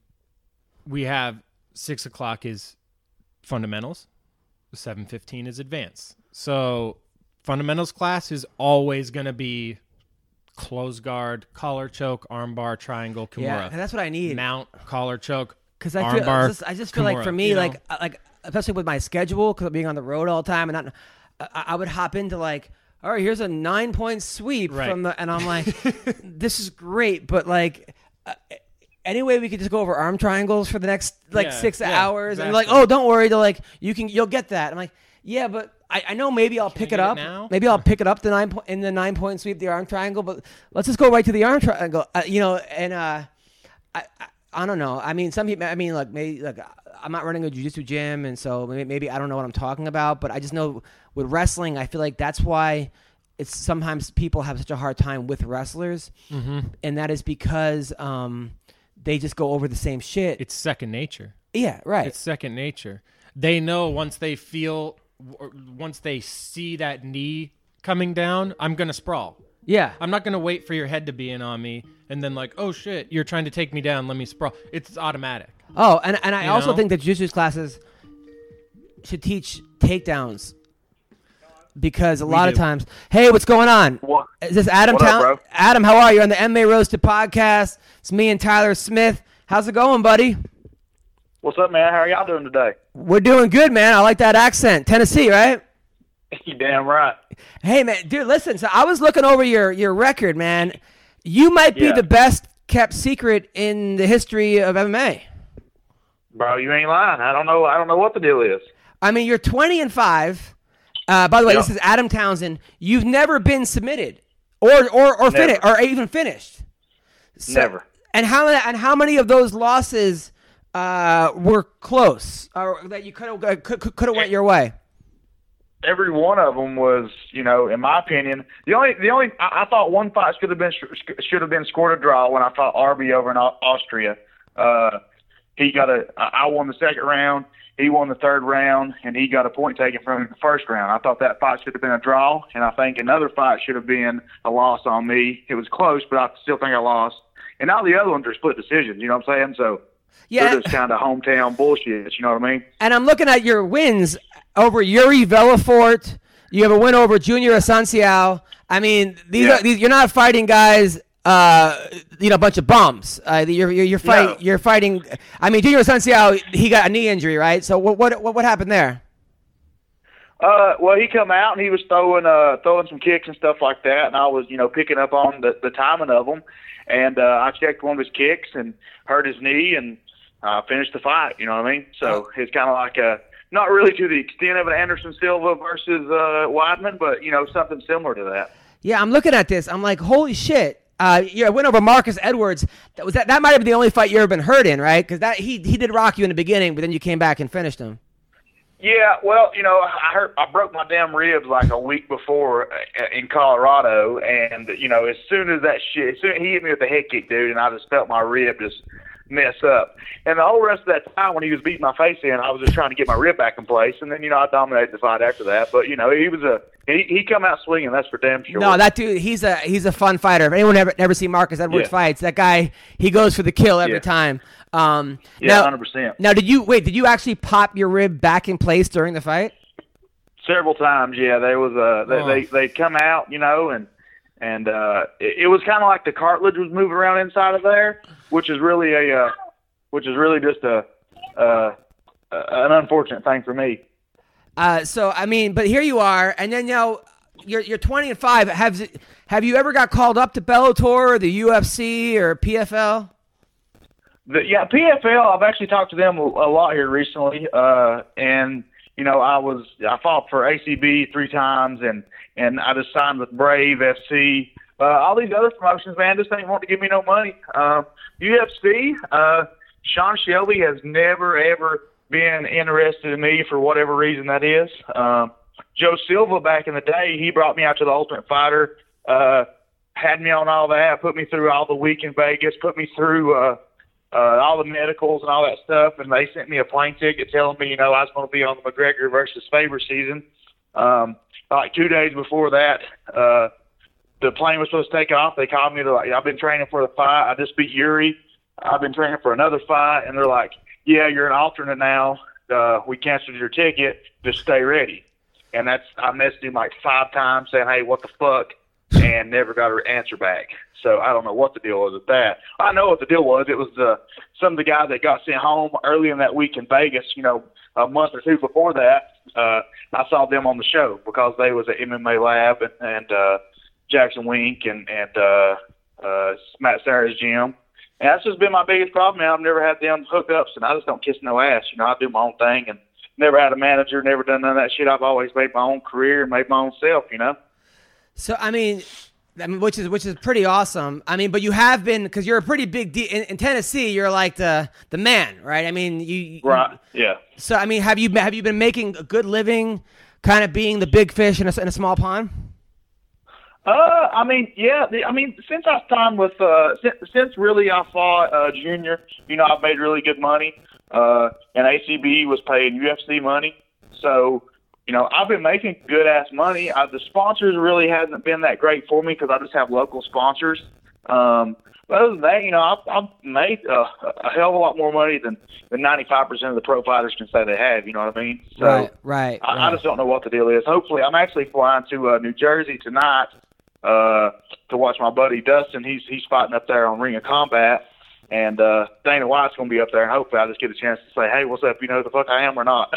we have six o'clock is fundamentals, seven fifteen is advanced. So fundamentals class is always going to be close guard, collar choke, armbar, triangle, kimura. Yeah, and that's what I need. Mount, collar choke, Because I feel, I armbar, just, I just feel like kimura, for me, you know? like, uh, like especially with my schedule, because being on the road all the time, and not, I, I would hop into like, all right, here's a nine point sweep Right. from the, and I'm like, this is great, but like, uh, anyway, we could just go over arm triangles for the next like Yeah, six yeah, hours, and they're like, exactly. oh, don't worry, they're like, you can, you'll get that. I'm like, yeah, but I, I know maybe I'll pick I it get it up. now? Maybe I'll pick it up the nine po- in the nine point sweep, the arm triangle, but let's just go right to the arm triangle, uh, you know, and uh, I, I I don't know. I mean, some people. I mean, like maybe like I'm not running a jiu-jitsu gym, and so maybe, maybe I don't know what I'm talking about. But I just know with wrestling, I feel like that's why it's sometimes people have such a hard time with wrestlers, Mm-hmm. and that is because um, they just go over the same shit. It's second nature. yeah, right. It's second nature. They know once they feel, or once they see that knee coming down, I'm going to sprawl. yeah, I'm not going to wait for your head to be in on me and then like, oh shit, you're trying to take me down. Let me sprawl. It's automatic. Oh, and and I You also know? think that jiu-jitsu classes should teach takedowns because a We lot of do. times, hey, what's going on? What? Is this Adam What up, Town? bro? Adam, how are you on the M M A Roasted podcast? It's me and Tyler Smith. How's it going, buddy? What's up, man? How are y'all doing today? We're doing good, man. I like that accent. Tennessee, right? You damn right. Hey, man, dude, listen. So I was looking over your your record, man. You might be Yeah. the best kept secret in the history of M M A. Bro, you ain't lying. I don't know I don't know what the deal is. I mean, you're twenty and five. Uh, by the way, Yeah. this is Adam Townsend. You've never been submitted, or or or Never. finished, or even finished. So- Never. And how and how many of those losses uh, were close, or that you could have could could have went your way? Every one of them was, you know, in my opinion, the only the only I, I thought one fight should have been should have been scored a draw when I fought Arby over in Au- Austria. Uh, he got a I won the second round, he won the third round, and he got a point taken from him in the first round. I thought that fight should have been a draw, and I think another fight should have been a loss on me. It was close, but I still think I lost. And all the other ones are split decisions. You know what I'm saying? So Yeah, they're just kind of hometown bullshit. You know what I mean? and I'm looking at your wins over Yuri Velafort. You have a win over Junior Asanciao, I mean, these Yeah. are these. You're not fighting guys. Uh, you know, a bunch of bums. Uh, you're you're, you're fighting. No. You're fighting. I mean, Junior Asunciao, he got a knee injury, right? So what what what, what happened there? Uh, well, he come out and he was throwing uh throwing some kicks and stuff like that, and I was you know picking up on the the timing of them, and uh, I checked one of his kicks and hurt his knee and uh, finished the fight. You know what I mean? So it's kind of like a not really to the extent of an Anderson Silva versus uh, Weidman, but you know something similar to that. Yeah, I'm looking at this. I'm like, holy shit. Uh, you're a win over Marcus Edwards. That was that. That might have been the only fight you ever been hurt in, right? Because that he he did rock you in the beginning, but then you came back and finished him. Yeah, well, you know, I hurt, I broke my damn ribs like a week before uh, in Colorado, and you know, as soon as that shit, as soon as he hit me with a head kick, dude, and I just felt my rib just mess up. And the whole rest of that time when he was beating my face in, I was just trying to get my rib back in place, and then you know, I dominated the fight after that. But you know, he was a he he come out swinging. That's for damn sure. No, that dude, he's a he's a fun fighter. If anyone ever never seen Marcus Edwards Yeah. fights, that guy, he goes for the kill every Yeah. time. Um, yeah, now, hundred percent. now, did you wait? Did you actually pop your rib back in place during the fight? Several times, yeah. There was a they Oh. they they come out, you know, and and uh, it, it was kind of like the cartilage was moving around inside of there, which is really a uh, which is really just a uh, an unfortunate thing for me. Uh, so I mean, but here you are, and then you know you're you're twenty and five. Have have you ever got called up to Bellator or the U F C or P F L? The, yeah, P F L. I've actually talked to them a, a lot here recently, uh, and you know, I was I fought for A C B three times, and and I just signed with Brave F C. Uh, all these other promotions, man, just ain't want to give me no money. Uh, U F C, uh, Sean Shelby has never ever been interested in me for whatever reason that is. Um, Joe Silva back in the day, he brought me out to the Ultimate Fighter, uh, had me on all that, put me through all the week in Vegas, put me through. Uh, Uh, all the medicals and all that stuff, and they sent me a plane ticket telling me, you know, I was going to be on the McGregor versus Faber season. Um, like two days before that, uh, the plane was supposed to take off. They called me. They're like, I've been training for the fight. I just beat Yuri. I've been training for another fight. And they're like, yeah, you're an alternate now. Uh, we canceled your ticket. Just stay ready. And that's, I messaged him like five times saying, hey, what the fuck? And never got an answer back. So I don't know what the deal was with that. I know what the deal was. It was uh, some of the guys that got sent home early in that week in Vegas, you know, a month or two before that. Uh, I saw them on the show because they was at M M A Lab and, and uh, Jackson Wink and, and uh, uh, Matt Sarah's gym. And that's just been my biggest problem, man. I've never had them hookups, and I just don't kiss no ass. You know, I do my own thing and never had a manager, never done none of that shit. I've always made my own career and made my own self, you know. So I mean, I mean, which is which is pretty awesome. I mean, but you have been because you're a pretty big de- in, in Tennessee. You're like the the man, right? I mean, you, you Right. Yeah. So I mean, have you have you been making a good living, kind of being the big fish in a, in a small pond? Uh, I mean, yeah. The, I mean, since I time with uh, since, since really I fought uh, Junior, you know, I've made really good money. Uh, and A C B was paying U F C money, so. You know, I've been making good ass money. Uh, the sponsors really hasn't been that great for me because I just have local sponsors. Um, but other than that, you know, I've, I've made uh, a hell of a lot more money than than ninety-five percent of the pro fighters can say they have. You know what I mean? So Right, right, I, right. I just don't know what the deal is. Hopefully, I'm actually flying to uh, New Jersey tonight uh, to watch my buddy Dustin. He's he's fighting up there on Ring of Combat. And uh, Dana White's going to be up there, and hopefully I'll just get a chance to say, hey, what's up? You know who the fuck I am or not?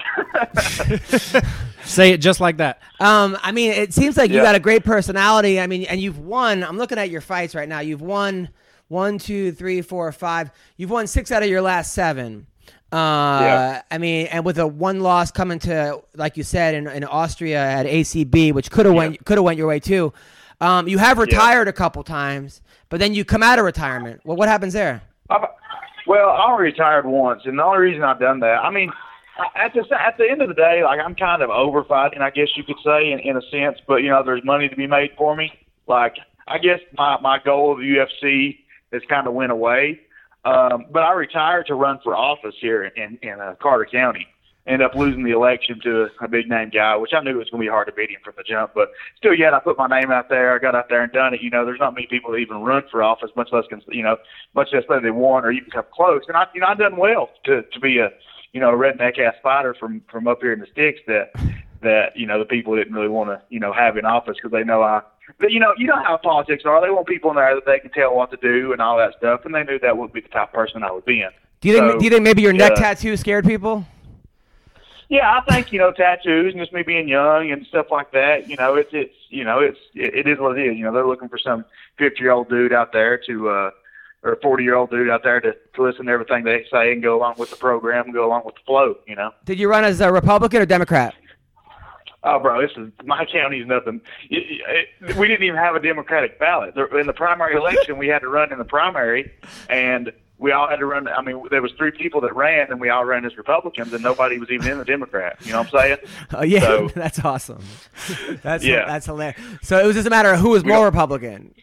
Say it just like that. Um, I mean, it seems like you Yeah. got a great personality. I mean, and you've won. I'm looking at your fights right now. You've won one, two, three, four, five. You've won six out of your last seven. Uh, Yeah. I mean, and with a one loss coming to, like you said, in, in Austria at A C B, which could have went could have went your way too. Um, you have retired a couple times, but then you come out of retirement. Well, what happens there? I've, well, I already retired once, and the only reason I've done that, I mean, at the at the end of the day, like I'm kind of over fighting, I guess you could say, in, in a sense. But you know, there's money to be made for me. Like I guess my my goal of the U F C has kind of went away. Um, but I retired to run for office here in in uh, Carter County. Ended up losing the election to a, a big name guy, which I knew it was going to be hard to beat him from the jump. But still, yet I put my name out there. I got out there and done it. You know, there's not many people that even run for office, much less can, you know, much less say they won or even come close. And I, you know, I done well to to be a, you know, a redneck ass fighter from from up here in the sticks that that you know the people didn't really want to you know have in office because they know I but you know, you know how politics are. They want people in there that they can tell what to do and all that stuff, and they knew that would be the type of person I would be in. Do you think? So, do you think maybe your neck yeah. tattoo scared people? Yeah, I think, you know, tattoos and just me being young and stuff like that, you know, it's, it's, you know, it's, it, it is what it is. You know, they're looking for some fifty-year-old dude out there to, uh, or a forty-year-old dude out there to, to listen to everything they say and go along with the program and go along with the flow, you know. Did you run as a Republican or Democrat? Oh, bro, this is, my county's nothing. It, it, we didn't even have a Democratic ballot. In the primary election, we had to run in the primary, and we all had to run. I mean, there was three people that ran, and we all ran as Republicans, and nobody was even in the Democrat. You know what I'm saying? Oh yeah, so, that's awesome. That's yeah. that's hilarious. So it was just a matter of who was more Republican.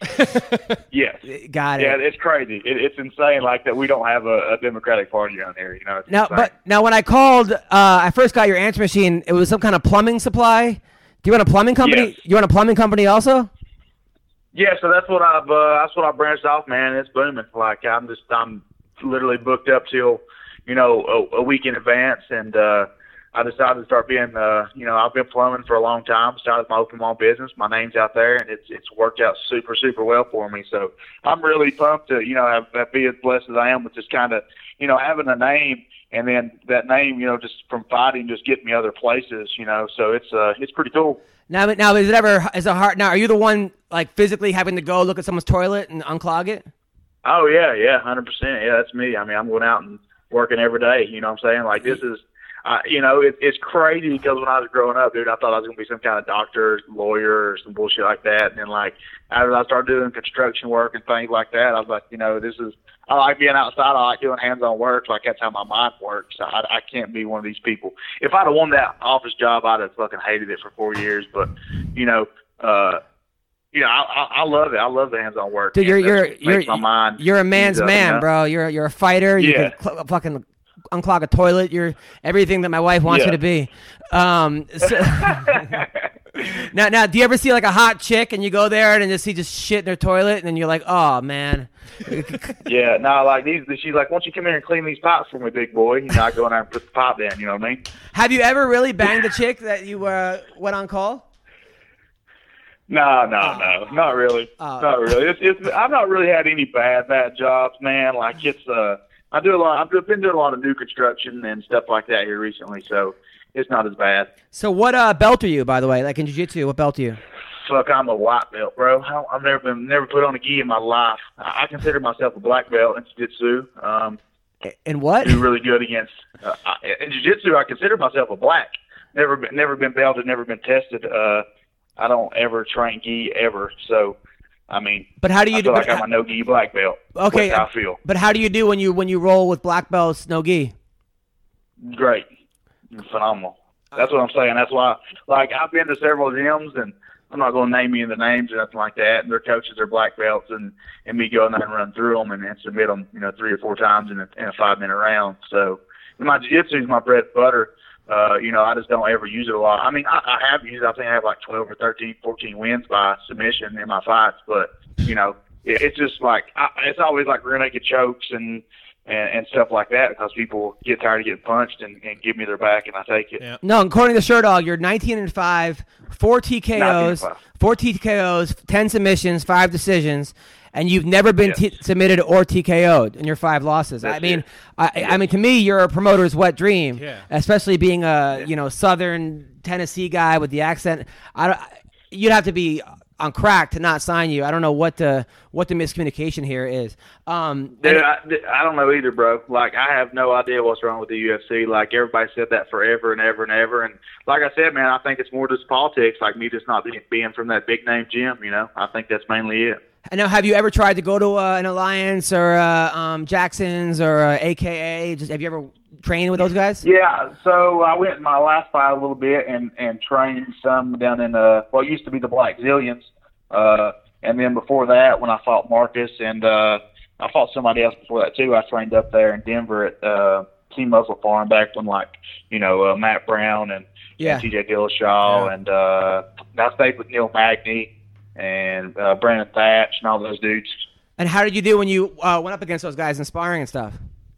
Yes. Got it. Yeah, it's crazy. It, it's insane, like that. We don't have a, a Democratic Party around here. You know. It's now, insane. but now when I called, uh, I first got your answer machine. It was some kind of plumbing supply. Do you run a plumbing company? Yes. You run a plumbing company also? Yeah, so that's what I've uh, that's what I branched off, man. It's booming. Like I'm just I'm literally booked up till, you know, a, a week in advance, and uh, I decided to start being, uh, you know, I've been plumbing for a long time. Started my open wall business. My name's out there, and it's it's worked out super super well for me. So I'm really pumped to, you know, have, have be as blessed as I am with just kind of, you know, having a name, and then that name, you know, just from fighting, just getting me other places, you know. So it's uh it's pretty cool. Now, now is it ever is it hard? Now, are you the one like physically having to go look at someone's toilet and unclog it? Oh, yeah, yeah, one hundred percent. Yeah, that's me. I mean, I'm going out and working every day, you know what I'm saying? Like, this is, uh, you know, it, it's crazy because when I was growing up, dude, I thought I was going to be some kind of doctor, lawyer, or some bullshit like that. And then, like, after I started doing construction work and things like that, I was like, you know, this is, I like being outside. I like doing hands-on work. Like, that's how my mind works. I, I can't be one of these people. If I'd have won that office job, I'd have fucking hated it for four years. But, you know, uh, Yeah, I, I I love it. I love the hands-on work. Dude, you're you're you're my mind you're a man's up, man, you know? bro. You're you're a fighter. You Yeah. can cl- fucking unclog a toilet. You're everything that my wife wants Yeah. you to be. Um, so, now, now, do you ever see like a hot chick and you go there and just see just shit in her toilet and then you're like, oh man. Yeah, no, like these. She's like, "Why don't you come here and clean these pipes for me, big boy?" You know, I go in there and put the pipe down. You know what I mean? Have you ever really banged a chick that you uh, went on call? No, no, no, not really, Oh. not really. It's, it's, I've not really had any bad, bad jobs, man. Like it's, uh, I do a lot. I've been doing a lot of new construction and stuff like that here recently, so it's not as bad. So what uh, belt are you, by the way? Like in jiu-jitsu, what belt are you? Fuck, I'm a white belt, bro. I- I've never been, never put on a gi in my life. I I consider myself a black belt in jiu-jitsu. Um, And what? do really good against uh, I- in jiu-jitsu. I consider myself a black. Never been, never been belted, never been tested. Uh, I don't ever train gi ever. So, I mean, But how do you I do? feel like but- I'm a no gi black belt. Okay, That's how I feel. But how do you do when you when you roll with black belts, no gi? Great, phenomenal. That's what I'm saying. That's why, like, I've been to several gyms, and I'm not going to name any of the names or nothing like that. And their coaches are black belts, and and me going there and run through them and, and submit them, you know, three or four times in a, in a five minute round. So, my jiu-jitsu is my bread and butter. Uh, you know, I just don't ever use it a lot. I mean, I, I have used it. I think I have like twelve or thirteen, fourteen wins by submission in my fights. But, you know, it, it's just like, I, it's always like rear naked chokes and, and, and stuff like that because people get tired of getting punched and, and give me their back and I take it. Yeah. No, according to Shirt Dog, you're nineteen and five, four T K Os, nineteen and five. four T K Os, ten submissions, five decisions, and you've never been Yes. t- submitted or T K O'd in your five losses. I That's mean, it. I, I mean, to me, you're a promoter's wet dream. Yeah. Especially being a you know Southern Tennessee guy with the accent. I don't, you'd have to be on crack to not sign you. I don't know what the what the miscommunication here is. Um, Dude, and- I, I don't know either, bro. Like, I have no idea what's wrong with the U F C. Like, everybody said that forever and ever and ever. And like I said, man, I think it's more just politics, like me just not being, being from that big name gym, you know? I think that's mainly it. And now, have you ever tried to go to uh, an Alliance or uh, um, Jackson's or uh, A K A? Just have you ever trained with those guys? Yeah, so I went in my last fight a little bit and, and trained some down in, uh, what used to be the Black Zillions. Uh, and then before that, when I fought Marcus and uh, I fought somebody else before that too, I trained up there in Denver at uh, Team Muscle Farm back when, like, you know, uh, Matt Brown and, Yeah. and T J Dillashaw Yeah. and uh, I stayed with Neil Magny and uh, Brandon Thatch and all those dudes. And how did you do when you uh, went up against those guys in sparring and stuff?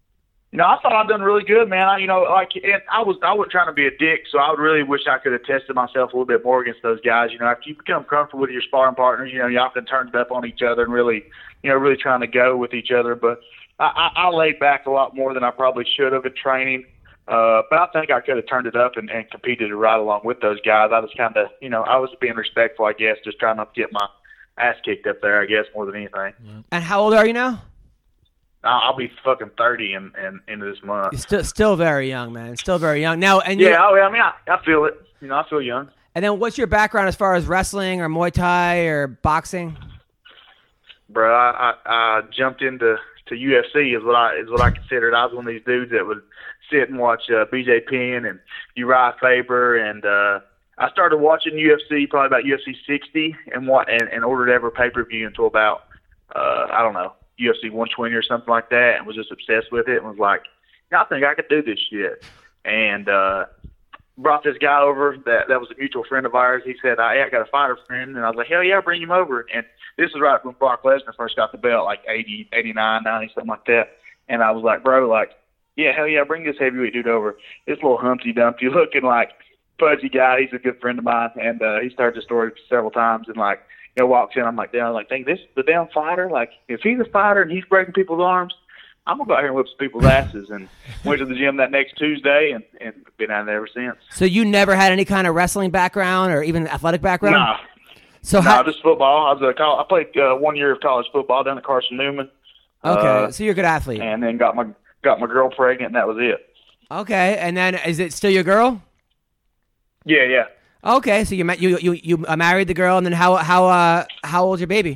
You know, I thought I'd done really good, man. I, you know, like, and I was, I wasn't trying to be a dick, so I would really wish I could have tested myself a little bit more against those guys. You know, after you become comfortable with your sparring partners, you know, you often turn up on each other and really, you know, really trying to go with each other. But I, I, I laid back a lot more than I probably should have in training. Uh, but I think I could have turned it up and, and competed right along with those guys. I was kind of, you know, I was being respectful, I guess, just trying not to get my ass kicked up there, I guess, more than anything. And how old are you now? I'll be fucking thirty in, in into this month. You're still still very young, man. Still very young. Now, and yeah, oh, yeah, I mean, I, I feel it. You know, I feel young. And then, what's your background as far as wrestling or Muay Thai or boxing? Bro, I, I, I jumped into to U F C is what I is what I considered. I was one of these dudes that would sit and watch uh, B J Penn and Uriah Faber, and uh, I started watching U F C probably about U F C sixty, and what and, and ordered every pay per view until about uh, I don't know. U F C one twenty or something like that, and was just obsessed with it and was like, I think I could do this shit. And uh, brought this guy over that that was a mutual friend of ours. He said, I, I got a fighter friend. And I was like, hell yeah, bring him over. And this was right when Brock Lesnar first got the belt, like eighty, eighty-nine, ninety, something like that. And I was like, bro, like, yeah, hell yeah, bring this heavyweight dude over. This little Humpty Dumpty looking like pudgy guy. He's a good friend of mine. And uh, he started the story several times and like, you know, walks in, I'm like, damn, like, dang, this the damn fighter. Like, if he's a fighter and he's breaking people's arms, I'm gonna go out here and whip some people's asses. And went to the gym that next Tuesday and, and been out there ever since. So you never had any kind of wrestling background or even athletic background? Nah, so nah, how, just football. I was a col- I played uh, one year of college football down at Carson Newman. Okay, uh, so you're a good athlete. And then got my got my girl pregnant, and that was it. Okay, and then is it still your girl? Yeah, yeah. Okay, so you met you you you uh, married the girl, and then how how uh how old's your baby?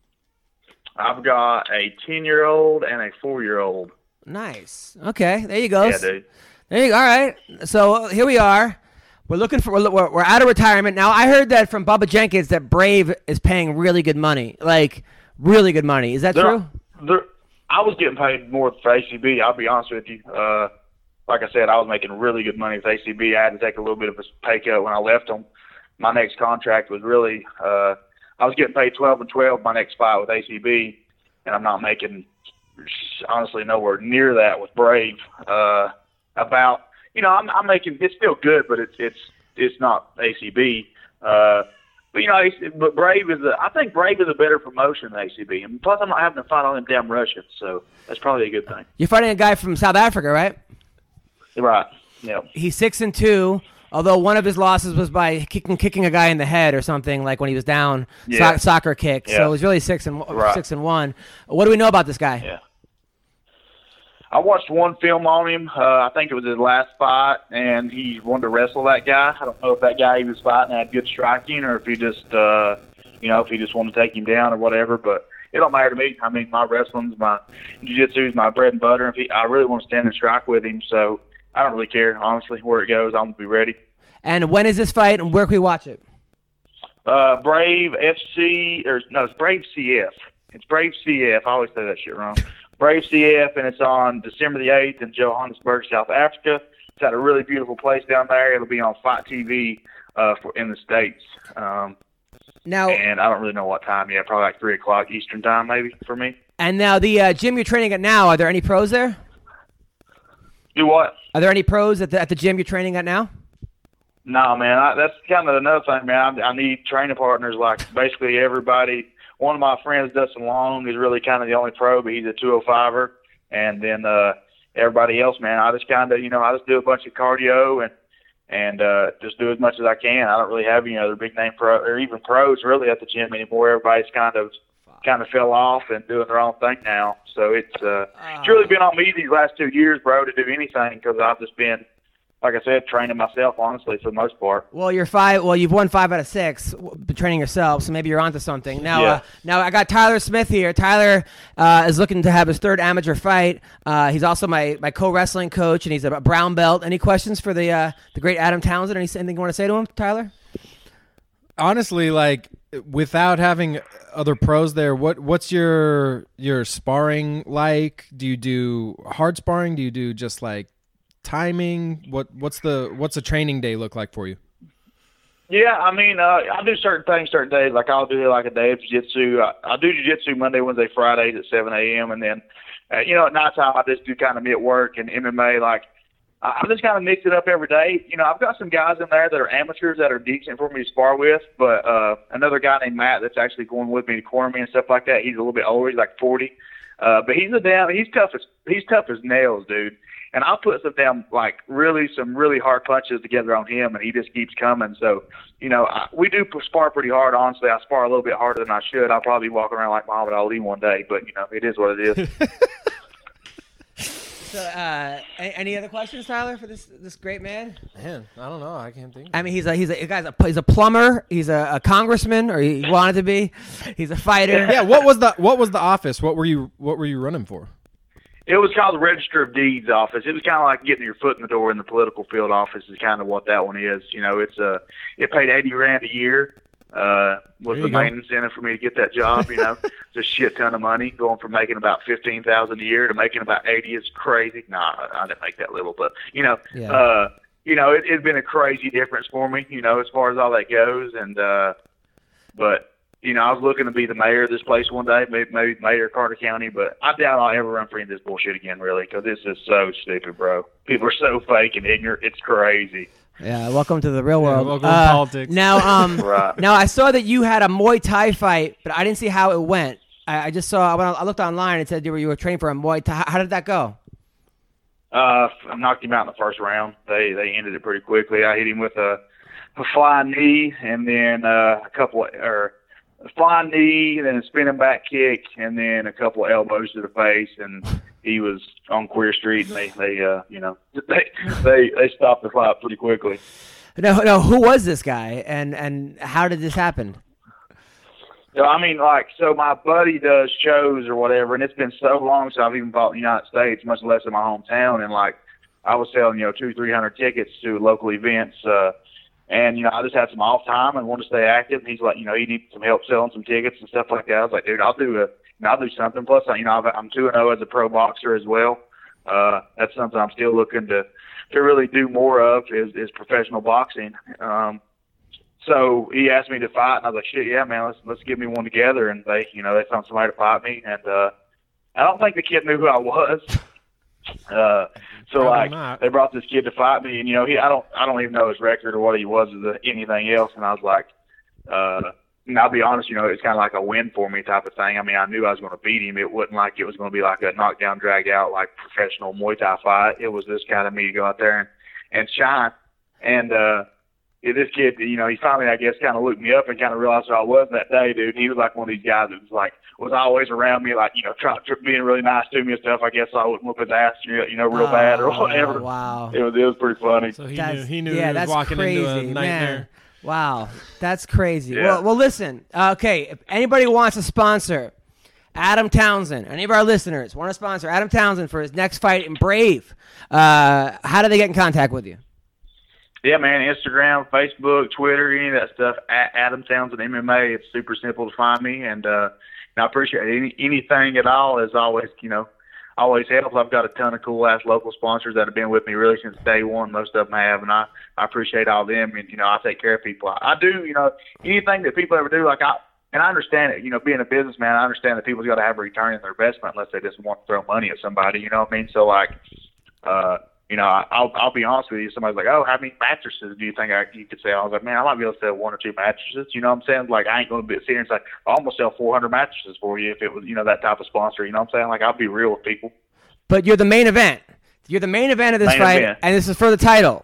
I've got a ten year old and a four year old. Nice. Okay, there you go. Yeah, dude. There you go. All right. So here we are. We're looking for we're, we're out of retirement now. I heard that from Bubba Jenkins that Brave is paying really good money, like really good money. Is that They're, true? They're, I was getting paid more for A C B. I'll be honest with you. Uh, Like I said, I was making really good money with A C B. I had to take a little bit of a pay cut when I left them. My next contract was really, uh, I was getting paid twelve and twelve my next fight with A C B, and I'm not making, honestly, nowhere near that with Brave. Uh, about, you know, I'm, I'm making, it's still good, but it's it's it's not A C B. Uh, but, you know, but Brave is, a, I think Brave is a better promotion than A C B. And plus, I'm not having to fight all them damn Russians, so that's probably a good thing. You're fighting a guy from South Africa, right? Right. Yeah. He's six and two. Although one of his losses was by kicking kicking a guy in the head or something, like when he was down, yeah. so- soccer kick. Yeah. So it was really six and right. six and one. What do we know about this guy? Yeah. I watched one film on him. Uh, I think it was his last fight, and he wanted to wrestle that guy. I don't know if that guy he was fighting had good striking or if he just, uh, you know, if he just wanted to take him down or whatever. But it don't matter to me. I mean, my wrestling's my jiu-jitsu is my bread and butter. If he, I really want to stand and strike with him, so. I don't really care, honestly, where it goes. I'm going to be ready. And when is this fight, and where can we watch it? Uh, Brave F C, or no, it's Brave C F. It's Brave C F. I always say that shit wrong. Brave C F, and it's on December the eighth in Johannesburg, South Africa. It's at a really beautiful place down there. It'll be on Fight T V uh, for in the States. Um, now, and I don't really know what time yet. Probably like three o'clock Eastern time, maybe, for me. And now the uh, gym you're training at now, are there any pros there? Do what? Are there any pros at the at the gym you're training at now? No, man. I, that's kind of another thing, man. I, I need training partners like basically everybody. One of my friends, Dustin Long, is really kind of the only pro, but he's a two oh five-er. And then uh, everybody else, man, I just kind of, you know, I just do a bunch of cardio and and uh, just do as much as I can. I don't really have any other big name pro or even pros really at the gym anymore. Everybody's kind of kind of fell off and doing their own thing now. So it's uh, it's really been on me these last two years, bro, to do anything because I've just been, like I said, training myself, honestly, for the most part. Well, you're five. Well, you've won five out of six training yourself, so maybe you're onto something. Now, yeah. uh, now I got Tyler Smith here. Tyler uh, is looking to have his third amateur fight. Uh, he's also my, my co-wrestling coach, and he's a brown belt. Any questions for the uh, the great Adam Townsend? Anything you want to say to him, Tyler? Honestly, like without having other pros there, what what's your your sparring like? Do you do hard sparring? Do you do just like timing? What what's the what's a training day look like for you? Yeah, I mean, uh, I do certain things certain days. Like I'll do like a day of jiu-jitsu. I, I do jiu-jitsu Monday, Wednesday, Fridays at seven a.m. and then uh, you know, at nighttime I just do kind of mid work and M M A. Like I, I just kind of mix it up every day. You know, I've got some guys in there that are amateurs that are decent for me to spar with, but uh, another guy named Matt that's actually going with me to corner me and stuff like that. He's a little bit older. He's like forty, uh, but he's a damn. He's tough as he's tough as nails, dude. And I'll put some damn, like, really, some really hard punches together on him, and he just keeps coming. So, you know, I, we do spar pretty hard, honestly. I spar a little bit harder than I should. I'll probably walk around like Muhammad Ali one day, but, you know, it is what it is. So, uh, any, any other questions, Tyler, for this this great man? Man, I don't know. I can't think. I mean, he's a he's a, a guy's a he's a plumber. He's a, a congressman, or he wanted to be. He's a fighter. Yeah. What was the what was the office? What were you What were you running for? It was called the Register of Deeds office. It was kind of like getting your foot in the door in the political field office is kind of what that one is. You know, it's uh, it paid eighty grand a year. Uh, was the main incentive for me to get that job. You know, it's a shit ton of money. Going from making about fifteen thousand a year to making about eighty is crazy. Nah, I didn't make that little, but you know, yeah. uh, you know, it, it's been a crazy difference for me. You know, as far as all that goes, and uh, but. You know, I was looking to be the mayor of this place one day, maybe, maybe mayor of Carter County, but I doubt I'll ever run for any of this bullshit again, really, because this is so stupid, bro. People are so fake and ignorant. It's crazy. Yeah, welcome to the real world. Yeah, welcome uh, to politics. Now, um, right. now I saw that you had a Muay Thai fight, but I didn't see how it went. I, I just saw, when I looked online, it said you were, you were training for a Muay Thai. How did that go? Uh, I knocked him out in the first round. They they ended it pretty quickly. I hit him with a, a flying knee and then uh, a couple of, or a flying knee, and then a spinning back kick, and then a couple of elbows to the face, and he was on Queer Street, and they, they uh, you know, they, they they stopped the fight pretty quickly. No, no. Who was this guy, and and how did this happen? So, I mean, like, so my buddy does shows or whatever, and it's been so long since I've even fought in the United States, much less in my hometown, and like, I was selling, you know, two, three hundred tickets to local events. Uh, And, you know, I just had some off time and wanted to stay active. And he's like, you know, you need some help selling some tickets and stuff like that. I was like, dude, I'll do a, you know, I'll do something. Plus, you know, I'm two and oh as a pro boxer as well. Uh, that's something I'm still looking to, to really do more of is, is professional boxing. Um, so he asked me to fight, and I was like, shit, yeah, man, let's, let's get me one together. And they, you know, they found somebody to fight me. And, uh, I don't think the kid knew who I was. Uh, so Probably like not. they brought this kid to fight me, and you know he I don't I don't even know his record or what he was or anything else, and I was like, uh, and I'll be honest, you know it's kind of like a win for me type of thing. I mean I knew I was going to beat him. It wasn't like it was going to be like a knockdown, drag out like professional Muay Thai fight. It was just kind of me to go out there and and shine. And uh, yeah, this kid, you know, he finally I guess kind of looked me up and kind of realized who I was that day, dude. He was like one of these guys that was like. was always around me, like, you know, trying to being really nice to me and stuff. I guess I wouldn't whoop his ass, you know, real oh, bad or whatever. Wow. It was, it was pretty funny. So he That's, knew he knew yeah, he was that's walking crazy, into a nightmare. man. Wow, that's crazy. Yeah. Well, well, listen. Uh, okay, if anybody wants to sponsor Adam Townsend, any of our listeners want to sponsor Adam Townsend for his next fight in Brave, uh, how do they get in contact with you? Yeah, man, Instagram, Facebook, Twitter, any of that stuff, at Adam Townsend M M A. It's super simple to find me, and uh, I appreciate it. Any, anything at all is always, you know, always helps. I've got a ton of cool-ass local sponsors that have been with me really since day one. Most of them have, and I, I appreciate all of them, and, you know, I take care of people. I, I do, you know, anything that people ever do, like I, and I understand it, you know, being a businessman, I understand that people's got to have a return on their investment unless they just want to throw money at somebody, you know what I mean? So, like, uh, you know, I, I'll I'll be honest with you. Somebody's like, "Oh, how many mattresses do you think I you could sell?" I was like, "Man, I might be able to sell one or two mattresses." You know what I'm saying? Like, I ain't going to be sit here and say, "I'll almost sell four hundred mattresses for you" if it was, you know, that type of sponsor. You know what I'm saying? Like, I'll be real with people. But you're the main event. You're the main event of this Main fight, event. and this is for the title.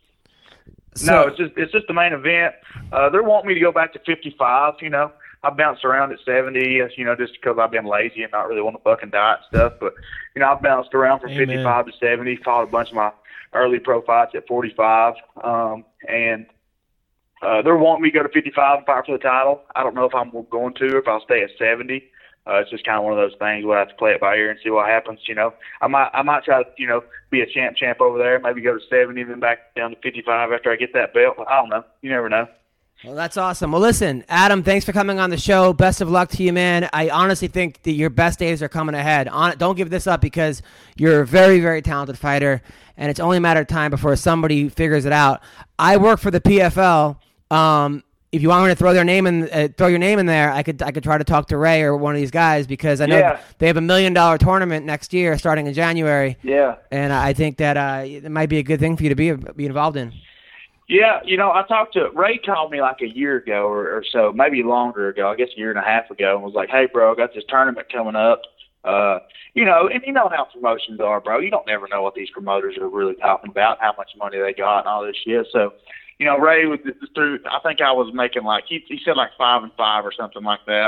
So, No, it's just it's just the main event. Uh, they're wanting me to go back to fifty-five. You know, I bounced around at seventy. You know, just because I've been lazy and not really want to fucking diet and stuff. But you know, I've bounced around from Amen. fifty-five to seventy. Fought a bunch of my early pro fights at forty-five, um, and uh, they're wanting me to go to fifty-five and fight for the title. I don't know if I'm going to, or if I'll stay at seventy. Uh, it's just kind of one of those things where I have to play it by ear and see what happens. You know, I might I might try to you know be a champ champ over there, maybe go to seventy, then back down to fifty-five after I get that belt. I don't know. You never know. well, that's awesome. Well, listen, Adam, thanks for coming on the show. Best of luck to you, man. I honestly think that your best days are coming ahead. On, don't give this up because you're a very, very talented fighter, and it's only a matter of time before somebody figures it out. I work for the P F L. Um, if you want me to throw their name in, uh, throw your name in there, I could I could try to talk to Ray or one of these guys because I know Yeah. they have a million dollar tournament next year starting in January. Yeah. And I think that uh, it might be a good thing for you to be be involved in. Yeah, you know, I talked to Ray. Called me like a year ago or, or so, maybe longer ago. I guess a year and a half ago, and was like, "Hey, bro, I got this tournament coming up. Uh, you know, and you know how promotions are, bro. You don't never know what these promoters are really talking about, how much money they got, and all this shit." So, you know, Ray was through. I think I was making like he he said like five and five or something like that.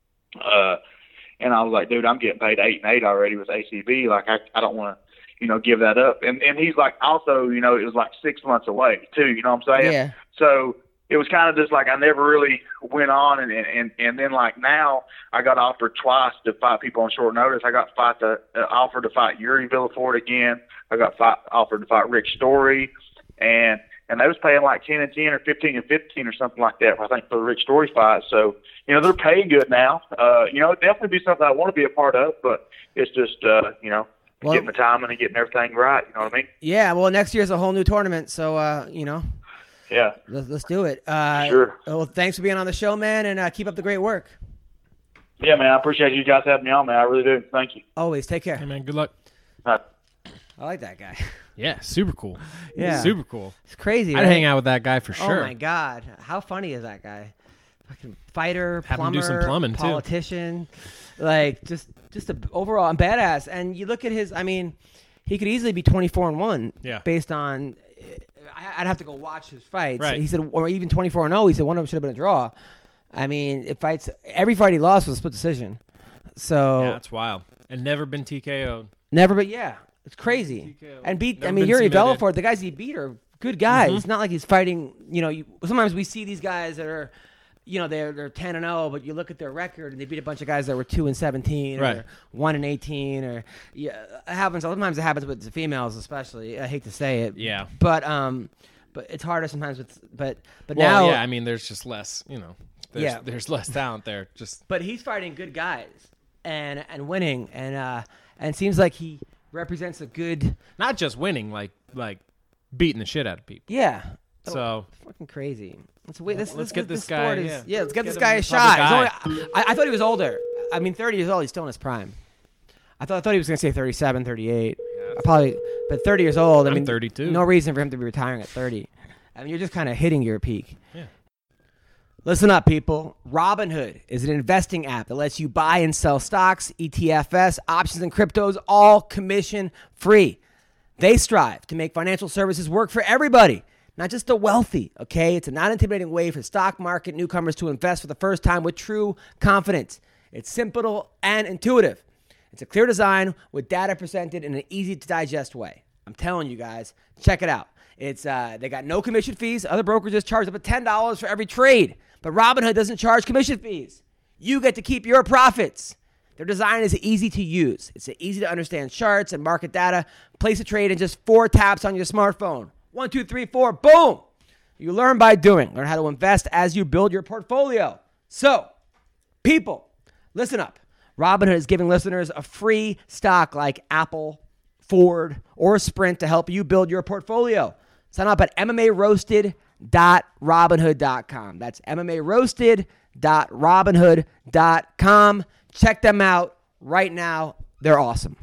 Uh, and I was like, "Dude, I'm getting paid eight and eight already with A C B. Like, I I don't want to." you know, give that up. And and he's like, also, you know, it was like six months away too, you know what I'm saying? Yeah. So it was kind of just like I never really went on. And, and, and then like now I got offered twice to fight people on short notice. I got fight to, uh, offered to fight Yuri Villafort again. I got fight, offered to fight Rick Story. And, and they was paying like ten and ten or fifteen and fifteen or something like that, I think, for the Rick Story fight. So, you know, they're paying good now. Uh, you know, it'd definitely be something I want to be a part of, but it's just, uh, you know, well, getting the timing and getting everything right. You know what I mean? Yeah. Well, next year's a whole new tournament, so uh, you know. Yeah. Let's, let's do it. Uh, sure. Well, thanks for being on the show, man, and uh, keep up the great work. Yeah, man. I appreciate you guys having me on, man. I really do. Thank you. Always. Take care. Hey, man. Good luck. Bye. I like that guy. Yeah, super cool. Yeah, super cool. It's crazy. I'd right? hang out with that guy for sure. Oh my god, how funny is that guy? Fucking fighter, Have him plumber, do some plumbing, too. politician, like just just a overall badass. And you look at his. I mean, he could easily be twenty-four and one. Yeah. Based on, I'd have to go watch his fights. Right. He said, or even twenty-four and oh. He said one of them should have been a draw. I mean, it fights. Every fight he lost was a split decision. So Yeah, that's wild. And never been T K O'd. never, but yeah. It's crazy. T K O. And beat, Never I mean, been Yuri submitted. Villafort, the guys he beat are good guys. Mhm. It's not like he's fighting, you know, you, sometimes we see these guys that are, you know, they're they're ten and oh, but you look at their record and they beat a bunch of guys that were two and seventeen Right. or one and eighteen or, yeah, it happens, sometimes it happens with the females especially. I hate to say it. Yeah. But, um, but it's harder sometimes with, but, but Well, now. yeah, I mean, there's just less, you know, there's, Yeah. there's less talent there. Just But he's fighting good guys and, and winning and, uh, and seems like he represents a good, not just winning, like like beating the shit out of people. yeah. So Fucking crazy. Let's wait. This, Let's this, get this this guy, sport Is, yeah. yeah, let's get Get this him guy in a the shot. public He's only- I, I thought he was older. I mean, thirty years old. He's still in his prime. I thought I thought he was going to say thirty-seven, thirty-eight. I probably, but thirty years old. I I'm mean, thirty-two. No reason for him to be retiring at thirty. I mean, you're just kind of hitting your peak. Yeah. Listen up, people. Robinhood is an investing app that lets you buy and sell stocks, E T Fs, options, and cryptos, all commission free. They strive to make financial services work for everybody, not just the wealthy, okay? It's a non-intimidating way for stock market newcomers to invest for the first time with true confidence. It's simple and intuitive. It's a clear design with data presented in an easy-to-digest way. I'm telling you guys, check it out. It's uh, they got no commission fees. Other brokerages charge up to ten dollars for every trade. But Robinhood doesn't charge commission fees. You get to keep your profits. Their design is easy to use. It's easy to understand charts and market data. Place a trade in just four taps on your smartphone. One, two, three, four, boom. You learn by doing. Learn how to invest as you build your portfolio. So, people, listen up. Robinhood is giving listeners a free stock like Apple, Ford, or Sprint to help you build your portfolio. Sign up at M M A roasted dot robinhood dot com. That's M M A roasted dot robinhood dot com. Check them out right now. They're awesome.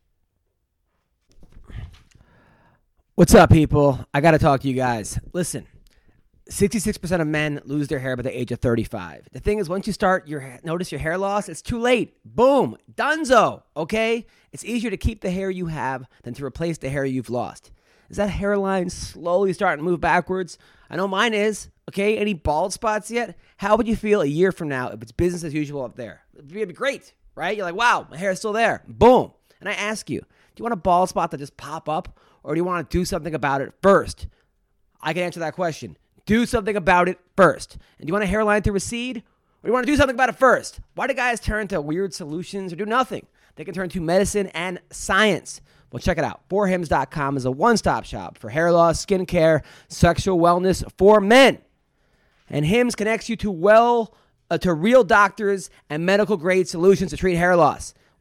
What's up, people? I got to talk to you guys. Listen, sixty-six percent of men lose their hair by the age of thirty-five. The thing is, once you start your notice your hair loss, it's too late. Boom. Dunzo. Okay? It's easier to keep the hair you have than to replace the hair you've lost. Is that hairline slowly starting to move backwards? I know mine is. Okay? Any bald spots yet? How would you feel a year from now if it's business as usual up there? It'd be great, right? You're like, wow, my hair is still there. Boom. And I ask you, do you want a bald spot to just pop up, or do you want to do something about it first? I can answer that question. Do something about it first. And do you want a hairline to recede, or do you want to do something about it first? Why do guys turn to weird solutions or do nothing? They can turn to medicine and science. Well, check it out. four hims dot com is a one-stop shop for hair loss, skin care, sexual wellness for men. And Hims connects you to well uh, to real doctors and medical-grade solutions to treat hair loss.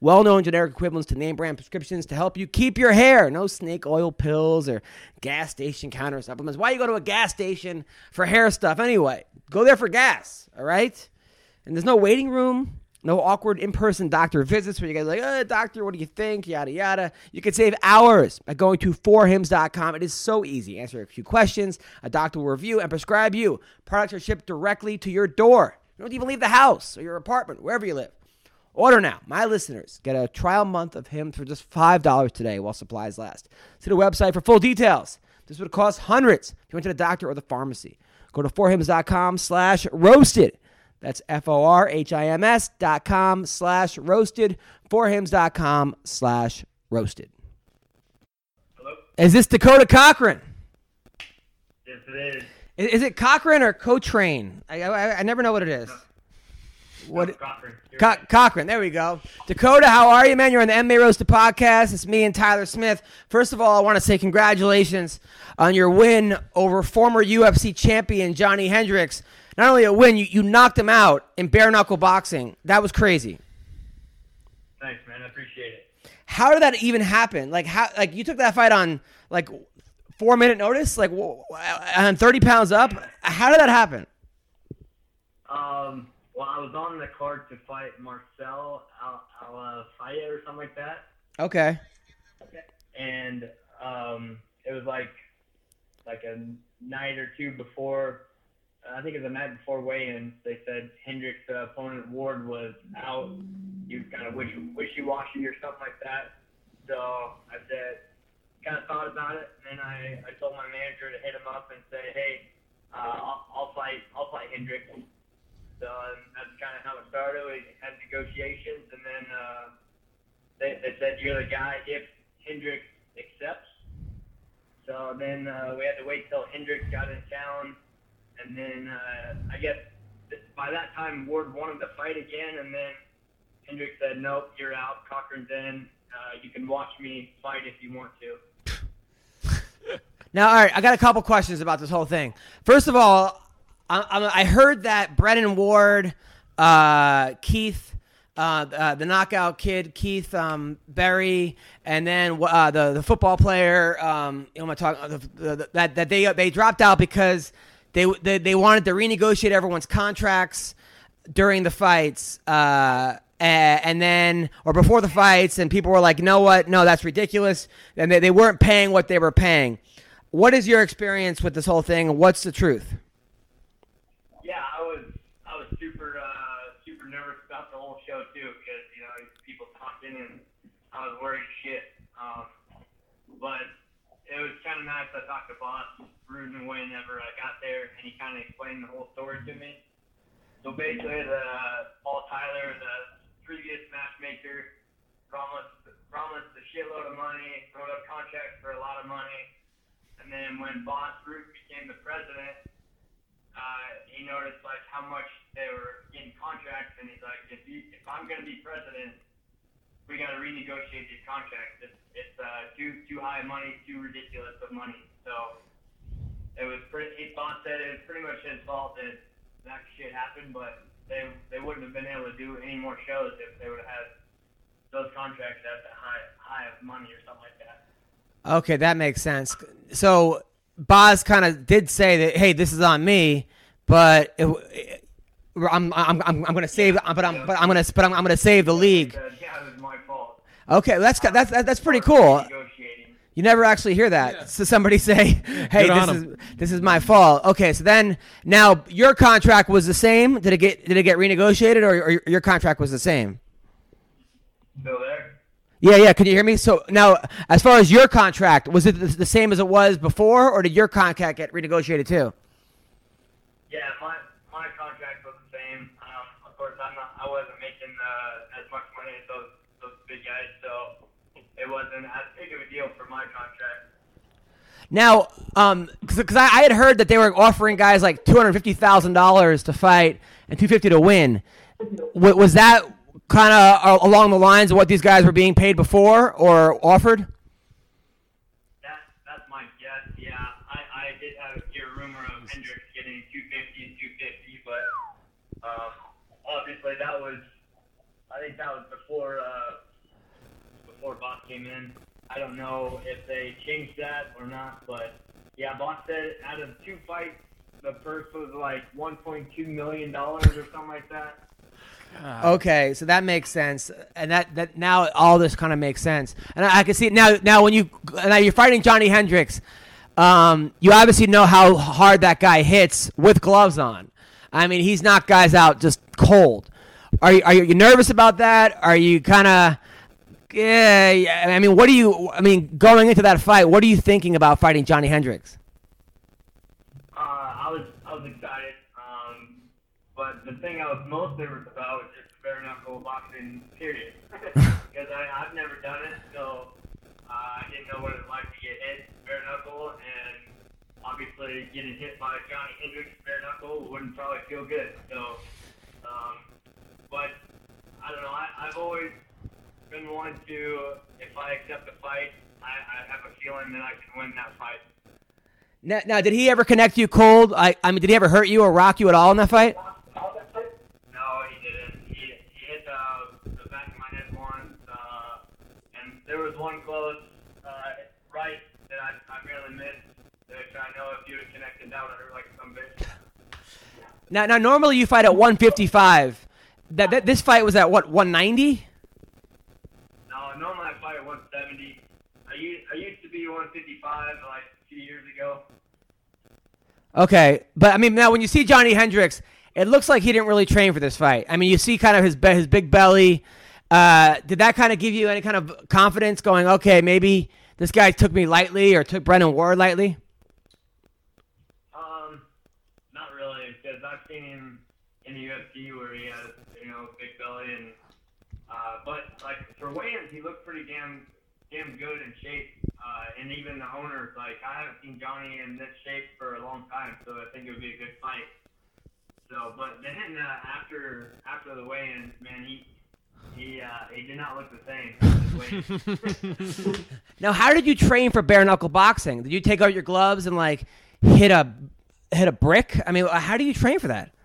well-known generic equivalents to name brand prescriptions to help you keep your hair. No snake oil pills or gas station counter supplements. Why you go to a gas station for hair stuff anyway? Go there for gas, all right? And there's no waiting room. No awkward in-person doctor visits where you guys are like, oh, doctor, what do you think? Yada, yada. You can save hours by going to four hims dot com. It is so easy. Answer a few questions. A doctor will review and prescribe you. Products are shipped directly to your door. You don't even leave the house or your apartment, wherever you live. Order now. My listeners get a trial month of Hims for just five dollars today while supplies last. See the website for full details. This would cost hundreds if you went to the doctor or the pharmacy. Go to four hims dot com slash roasted. That's F-O-R-H-I-M-S dot com slash roasted, four hims dot com slash roasted. Hello? Is this Dakota Cochran? Yes, it is. Is, is it Cochran or Cotrain? I, I I never know what it is. No. What? No, Cochran. You're Co- right. Cochran, there we go. Dakota, how are you, man? You're on the M M A Roasted podcast. It's me and Tyler Smith. First of all, I want to say congratulations on your win over former U F C champion Johnny Hendricks. Not only a win, you, you knocked him out in bare knuckle boxing. That was crazy. Thanks, man. I appreciate it. How did that even happen? Like how? Like you took that fight on like four minute notice, like on thirty pounds up. How did that happen? Um, well, I was on the card to fight Marcel Al, Al uh, Fayed or something like that, Okay. and um, it was like like a night or two before. I think it was the night before weigh-in. They said Hendrick's uh, opponent Ward was out. He was kind of wishy, wishy-washy or something like that. So I said, kind of thought about it, and then I, I told my manager to hit him up and say, hey, uh, I'll, I'll fight I'll fight Hendrick. So um, that's kind of how it started. We had negotiations, and then uh, they, they said you're the guy if Hendrick accepts. So then uh, we had to wait till Hendrick got in town. And then uh, I guess by that time Ward wanted to fight again, and then Hendrick said, "Nope, you're out. Cochran's in. Uh, you can watch me fight if you want to." Now, all right, I got a couple questions about this whole thing. First of all, I, I I heard that Brennan Ward, uh, Keith, uh, uh, the knockout kid, Keith um, Berry, and then uh, the the football player, um, you know, I'm talking the, the, the, that that they they dropped out because. They, they they wanted to renegotiate everyone's contracts during the fights, uh, and, and then or before the fights, and people were like, "You know what? No, that's ridiculous." And they, they weren't paying what they were paying. What is your experience with this whole thing? What's the truth? Yeah, I was I was super uh, super nervous about the whole show too, because you know people talking and I was worried shit. Um, but it was kind of nice. I talked to Boss Rudin whenever I got there, and he kind of explained the whole story to me. So basically, the Paul Tyler, the previous matchmaker, promised promised a shitload of money, wrote up contracts for a lot of money, and then when Boss Root became the president, uh, he noticed like how much they were getting contracts, and he's like, if you, if I'm gonna be president, we got to renegotiate these contracts. It's, it's uh, too too high money, too ridiculous of money. So it was pretty. He thought that it was pretty much his fault that that shit happened, but they they wouldn't have been able to do any more shows if they would have had those contracts at the high high of money or something like that. Okay, that makes sense. So Boz kind of did say that, hey, this is on me, but it, it, I'm I'm I'm I'm going to save, but I'm but I'm going to but I'm, I'm going to save the league. Yeah, it was my fault. Okay, that's that's that's pretty cool. Negotiating. You never actually hear that. Yeah. So somebody say, "Hey, Good on this is 'em. this is my fault." Okay, so then now your contract was the same. Did it get did it get renegotiated, or, or your contract was the same? Still there? Yeah, yeah. Can you hear me? So now, as far as your contract, was it the, the same as it was before, or did your contract get renegotiated too? Yeah, my my contract was the same. Um, of course, I'm not. I wasn't making uh, as much money as those those big guys, so it wasn't as big of a deal for my contract. Now, um, because I, I had heard that they were offering guys like two hundred fifty thousand dollars to fight and two fifty to win. W- was that kind of along the lines of what these guys were being paid before or offered? That that's my guess. Yeah, I, I did have hear a rumor of Hendricks getting two fifty and two fifty, but um, obviously that was I think that was before uh, before Box came in. I don't know if they changed that or not, but yeah, Box said out of two fights, the purse was like one point two million dollars or something like that. Okay, so that makes sense, and that, that now all this kind of makes sense, and I, I can see it now. Now, when you now you're fighting Johnny Hendricks, um, you obviously know how hard that guy hits with gloves on. I mean, he's knocked guys out just cold. Are you are you nervous about that? Are you kind of yeah, yeah? I mean, what do you? I mean, going into that fight, what are you thinking about fighting Johnny Hendricks? Uh, I was I was excited. Um, But the thing I was most nervous about was just bare knuckle boxing, period. Because I've never done it, so uh, I didn't know what it was like to get hit bare knuckle, and obviously getting hit by Johnny Hendricks bare knuckle wouldn't probably feel good. So, um, but I don't know. I, I've always been one to, if I accept the fight, I, I have a feeling that I can win that fight. Now, now, did he ever connect you cold? I, I mean, did he ever hurt you or rock you at all in that fight? No, he didn't. He, he hit the, the back of my head once, uh, and there was one close uh, right that I, I barely missed, which I know if you had connected, that would have hurt like some bitch. Now, now, normally you fight at one fifty-five. That, that this fight was at what, one ninety? No, normally I fight at one seventy. I used, I used to be one fifty-five like a few years ago. Okay, but I mean, now when you see Johnny Hendricks, it looks like he didn't really train for this fight. I mean, you see kind of his be- his big belly. Uh, did that kind of give you any kind of confidence going, okay, maybe this guy took me lightly or took Brennan Ward lightly? Um, not really, because I've seen him in the U F C where he has, you know, big belly, and uh, but like for weigh-ins, he looked pretty damn damn good in shape. Uh, and even the owners, like, I haven't seen Johnny in this shape for a long time, so I think it would be a good fight. So, but then uh, after after the weigh-in, man, he he uh, he did not look the same. Now, how did you train for bare knuckle boxing? Did you take out your gloves and like hit a hit a brick? I mean, how do you train for that?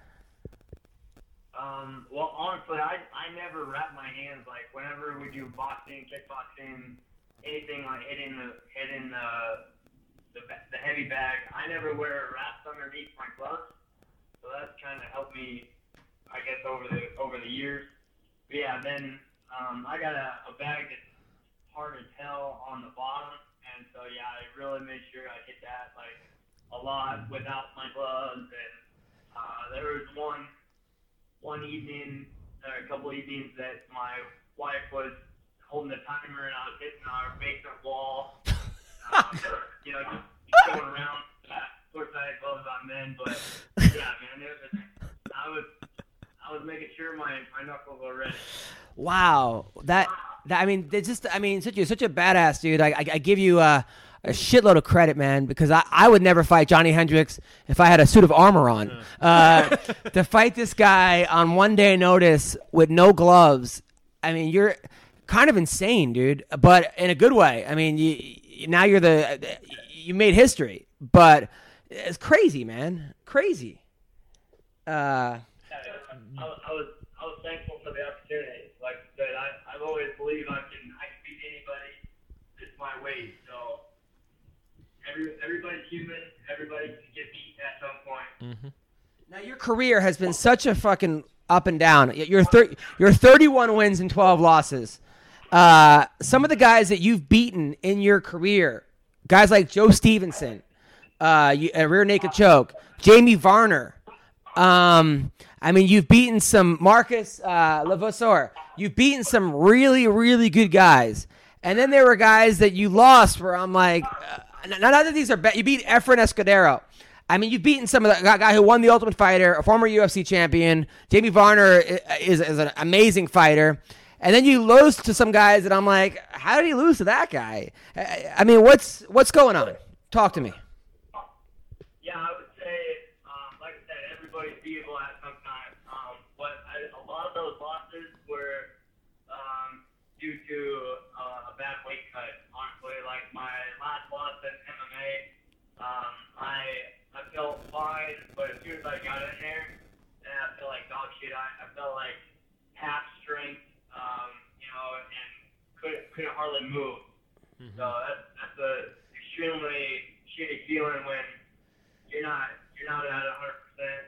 Um, well, honestly, I I never wrap my hands. Like whenever we do boxing, kickboxing, anything like hitting the hitting the the, the heavy bag, I never wear wraps underneath my gloves. So that's kind of helped me, I guess, over the over the years. But yeah, then um, I got a, a bag that's hard to tell on the bottom, and so yeah, I really made sure I hit that like a lot without my gloves. And uh, there was one one evening, or a couple evenings that my wife was holding the timer and I was hitting our basement wall. Um, you know, just, just going around. Of course, I had gloves on then, but yeah, man, it was, I was I was making sure my, my knuckles were ready. Wow, that that I mean, they just I mean, such you're such a badass dude. I I, I give you uh, a shitload of credit, man, because I, I would never fight Johnny Hendricks if I had a suit of armor on. Uh, to fight this guy on one day notice with no gloves, I mean, you're kind of insane, dude, but in a good way. I mean, you, now you're the you made history, but it's crazy, man, crazy. Uh, I, I was I was thankful for the opportunity. Like I said, I I've always believed I can I can beat anybody. It's my weight, so every everybody's human. Everybody can get beat at some point. Mm-hmm. Now your career has been such a fucking up and down. You're thir- you're thirty-one wins and twelve losses. Uh, some of the guys that you've beaten in your career, guys like Joe Stevenson, uh, you, a rear naked choke, Jamie Varner. Um, I mean, you've beaten some Marcus uh, Levasseur. You've beaten some really, really good guys. And then there were guys that you lost where I'm like, uh, none of these are bad. You beat Efren Escudero. I mean, you've beaten some of the guy who won the Ultimate Fighter, a former U F C champion. Jamie Varner is, is an amazing fighter. And then you lose to some guys that I'm like, how did he lose to that guy? I mean, what's what's going on? Talk to me. Yeah, I would say, um, like I said, everybody's beatable at some time. Um, but I, a lot of those losses were um, due to uh, a bad weight cut. Honestly, like my last loss in M M A, um, I I felt fine, but as soon as I got in there, and I felt like dog shit. I, I felt like half strength, um, you know, and couldn't couldn't hardly move. Mm-hmm. So that's that's a extremely shitty feeling when you're not you're not at one hundred percent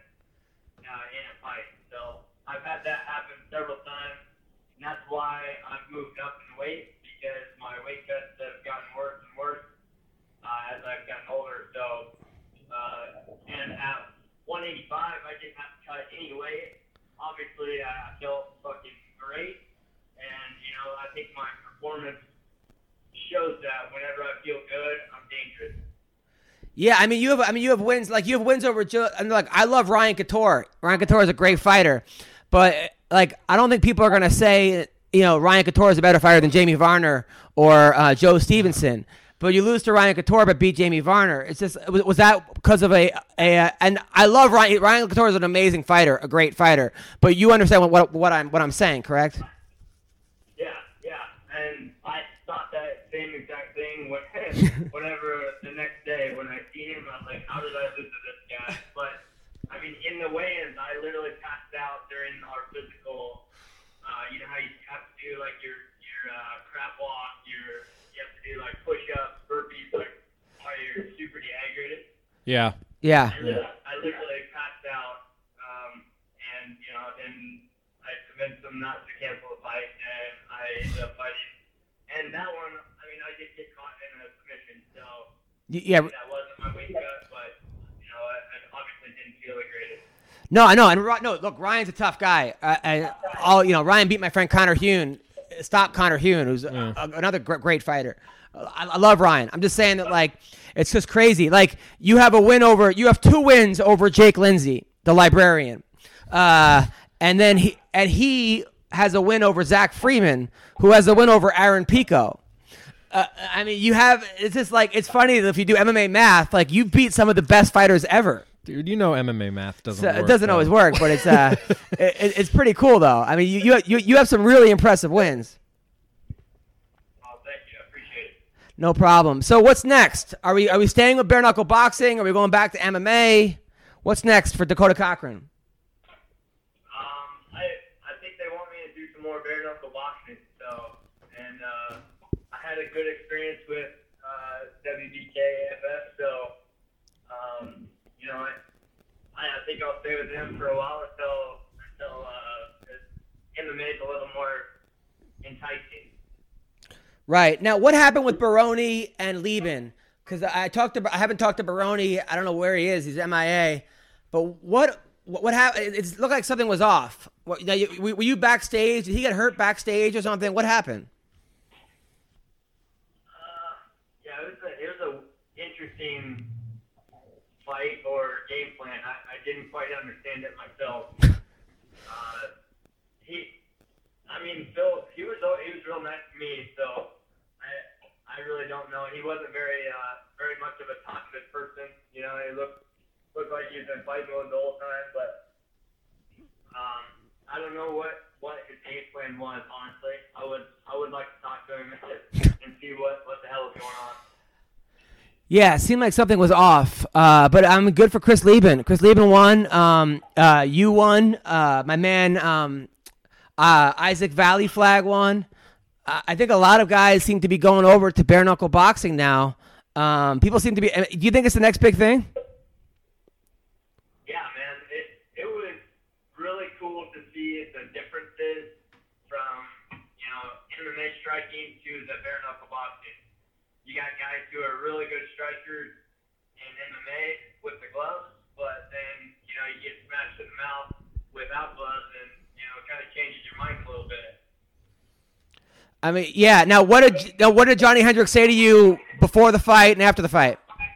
uh, in a fight. So I've had that happen several times, and that's why I've moved up in weight, because my weight cuts have gotten worse and worse uh, as I've gotten older. So uh, and at one eighty-five, I didn't have to cut any weight. Obviously, I felt fucking great, and you know I think my performance shows that whenever I feel good, I'm dangerous. Yeah, I mean you have I mean you have wins like you have wins over Joe. I mean, like I love Ryan Couture. Ryan Couture is a great fighter, but like I don't think people are gonna say you know Ryan Couture is a better fighter than Jamie Varner or uh, Joe Stevenson. But you lose to Ryan Couture but beat Jamie Varner. It's just was, was that because of a a and I love Ryan Ryan Couture is an amazing fighter, a great fighter. But you understand what what, what I'm what I'm saying, correct? Yeah, yeah, and I thought that same exact thing when, whenever the next day when I see him, I'm like, how did I lose to this guy? But, I mean, in the weigh-ins, I literally passed out during our physical, uh, you know how you have to do, like, your, your uh, crab walk, your, you have to do, like, push-ups, burpees, like, while you're super dehydrated. Yeah. Yeah. I literally, I literally passed out, um, and, you know, and I convinced them not to cancel the fight, and I ended up fighting. And that one, I mean, I did get caught in a submission, so yeah, that wasn't my weight cut, but, you know, I, I obviously didn't feel the greatest. No, I know. And no, look, Ryan's a tough guy. Uh, I, all you know, Ryan beat my friend Connor Hune. Stop Connor Hune, who's yeah. a, another gr- great fighter. I, I love Ryan. I'm just saying that, like, it's just crazy. Like, you have a win over, you have two wins over Jake Lindsay, the librarian, uh, and then he and he has a win over Zach Freeman, who has a win over Aaron Pico. Uh, I mean, you have, it's just like, it's funny that if you do M M A math, like, you beat some of the best fighters ever. Dude, you know M M A math doesn't So, work. it doesn't though. always work, but it's uh, it, it's pretty cool, though. I mean, you, you, you, you have some really impressive wins. Oh, thank you. I appreciate it. No problem. So what's next? Are we, are we staying with bare knuckle boxing? Are we going back to M M A? What's next for Dakota Cochran? More bare knuckle boxing, so and uh, I had a good experience with uh, W B K A F F, so um, you know I, I think I'll stay with him for a while until until uh, M M A is a little more enticing. Right now, what happened with Baroni and Lieben? Because I talked to I haven't talked to Baroni. I don't know where he is. He's M I A. But what? What, what happened? It looked like something was off. What, now, you, were you backstage? Did he get hurt backstage or something? What happened? Uh, yeah, it was a, it was a interesting fight or game plan. I, I didn't quite understand it myself. Uh, he, I mean, Phil, he was he was real nice to me, so I I really don't know. He wasn't very uh, very much of a talkative person. You know, he looked. Looked like he's been fighting with the whole time, but um, I don't know what, what his game plan was, honestly. I would I would like to talk to him and see what, what the hell is going on. Yeah, it seemed like something was off, uh, but I'm good for Chris Lieben. Chris Lieben won. Um, uh, you won. Uh, my man um, uh, Isaac Valley Flag won. Uh, I think a lot of guys seem to be going over to bare knuckle boxing now. Um, people seem to be. Do you think it's the next big thing? Yeah, man, it it was really cool to see the differences from, you know, M M A striking to the bare knuckle boxing. You got guys who are really good strikers in M M A with the gloves, but then, you know, you get smashed in the mouth without gloves, and, you know, it kind of changes your mind a little bit. I mean, yeah. Now, what did now, what did Johnny Hendricks say to you before the fight and after the fight?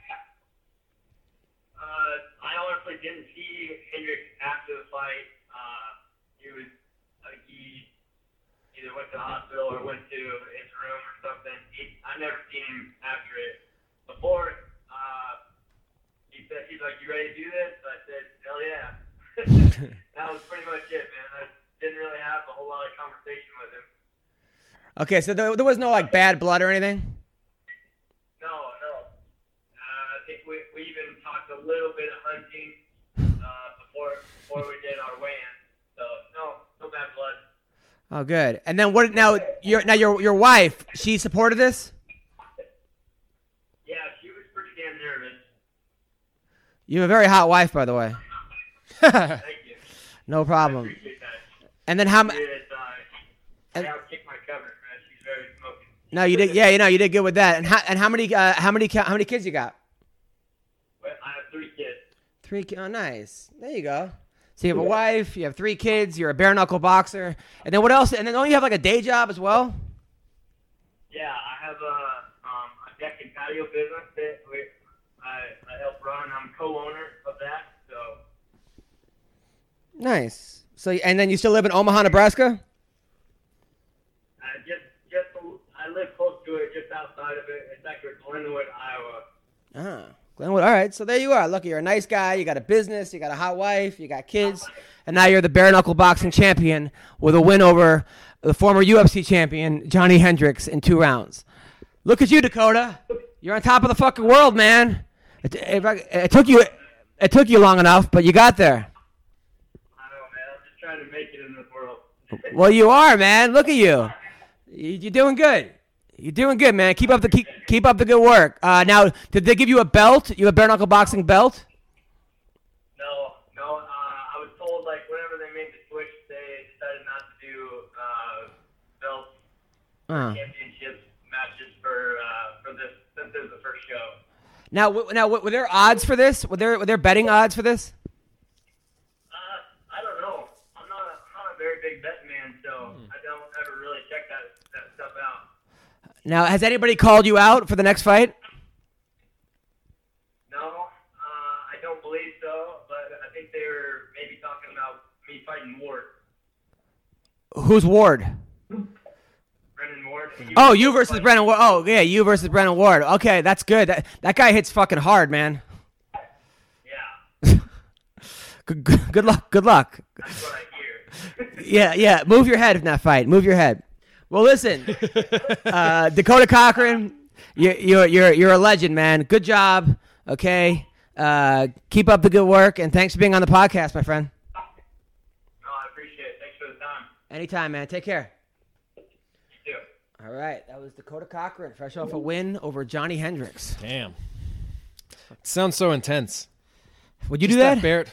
Didn't see Hendricks after the fight. Uh, he was like he either went to the hospital or went to his room or something. He, I never seen him after it. Before, uh, he said he's like, "You ready to do this?" I said, "Hell yeah." That was pretty much it, man. I didn't really have a whole lot of conversation with him. Okay, so there, there was no like bad blood or anything. No, no. Uh, I think we we even talked a little bit of hunting. Uh, before before we did our weigh-in, so no no bad blood. Oh, good. And then what? Now, your now your your wife, she supported this. Yeah, she was pretty damn nervous. You have a very hot wife, by the way. Thank you. No I problem. appreciate that. And then how? m- She is, uh, I outkicked my cover, man. She's very smoking. No, you did. Yeah, you know, you did good with that. And how? And how many? Uh, how many? How many kids you got? Well, I have three kids. Three. ki- Oh, nice. There you go. So you have a wife. You have three kids. You're a bare knuckle boxer. And then what else? And then don't you have like a day job as well? Yeah, I have a, um, a deck and patio business that we, I, I help run. I'm co-owner of that, so. Nice. So and then you still live in Omaha, Nebraska? I just, just, I live close to it, just outside of it. It's actually Glenwood, Iowa. Ah, Glenwood. All right. So there you are. Look, you're a nice guy. You got a business. You got a hot wife. You got kids. And now you're the bare knuckle boxing champion with a win over the former U F C champion Johnny Hendricks in two rounds. Look at you, Dakota. You're on top of the fucking world, man. It, it, it took you, it took you long enough, but you got there. I know, man. I'm just trying to make it in this world. Well, you are, man. Look at you. You- You're doing good. You're doing good, man. Keep up the keep, keep up the good work. Uh, now, did they give you a belt? You have a bare knuckle boxing belt? No, no. Uh, I was told, like, whenever they made the switch, they decided not to do uh, belts, Uh. championships, matches for uh, for this, since it was the first show. Now, w- now, w- were there odds for this? Were there were there betting odds for this? Uh, I don't know. I'm not a, I'm not a very big bet man, so I don't ever really check that, that stuff out. Now, has anybody called you out for the next fight? No, uh, I don't believe so, but I think they were maybe talking about me fighting Ward. Who's Ward? Brennan Ward. Oh, you versus Brennan Ward. Oh, yeah, you versus Brennan Ward. Okay, that's good. That that guy hits fucking hard, man. Yeah, Good, good, good luck. Good luck. that's what I hear. Yeah, yeah. Move your head in that fight. Move your head. Well, listen, uh, Dakota Cochran, you, you're you're you're a legend, man. Good job. Okay, uh, keep up the good work, and thanks for being on the podcast, my friend. No, I appreciate it. Thanks for the time. Anytime, man. Take care. You too. All right, that was Dakota Cochran, fresh off a win over Johnny Hendricks. Damn. It sounds so intense. Would you Just do that? Barrett.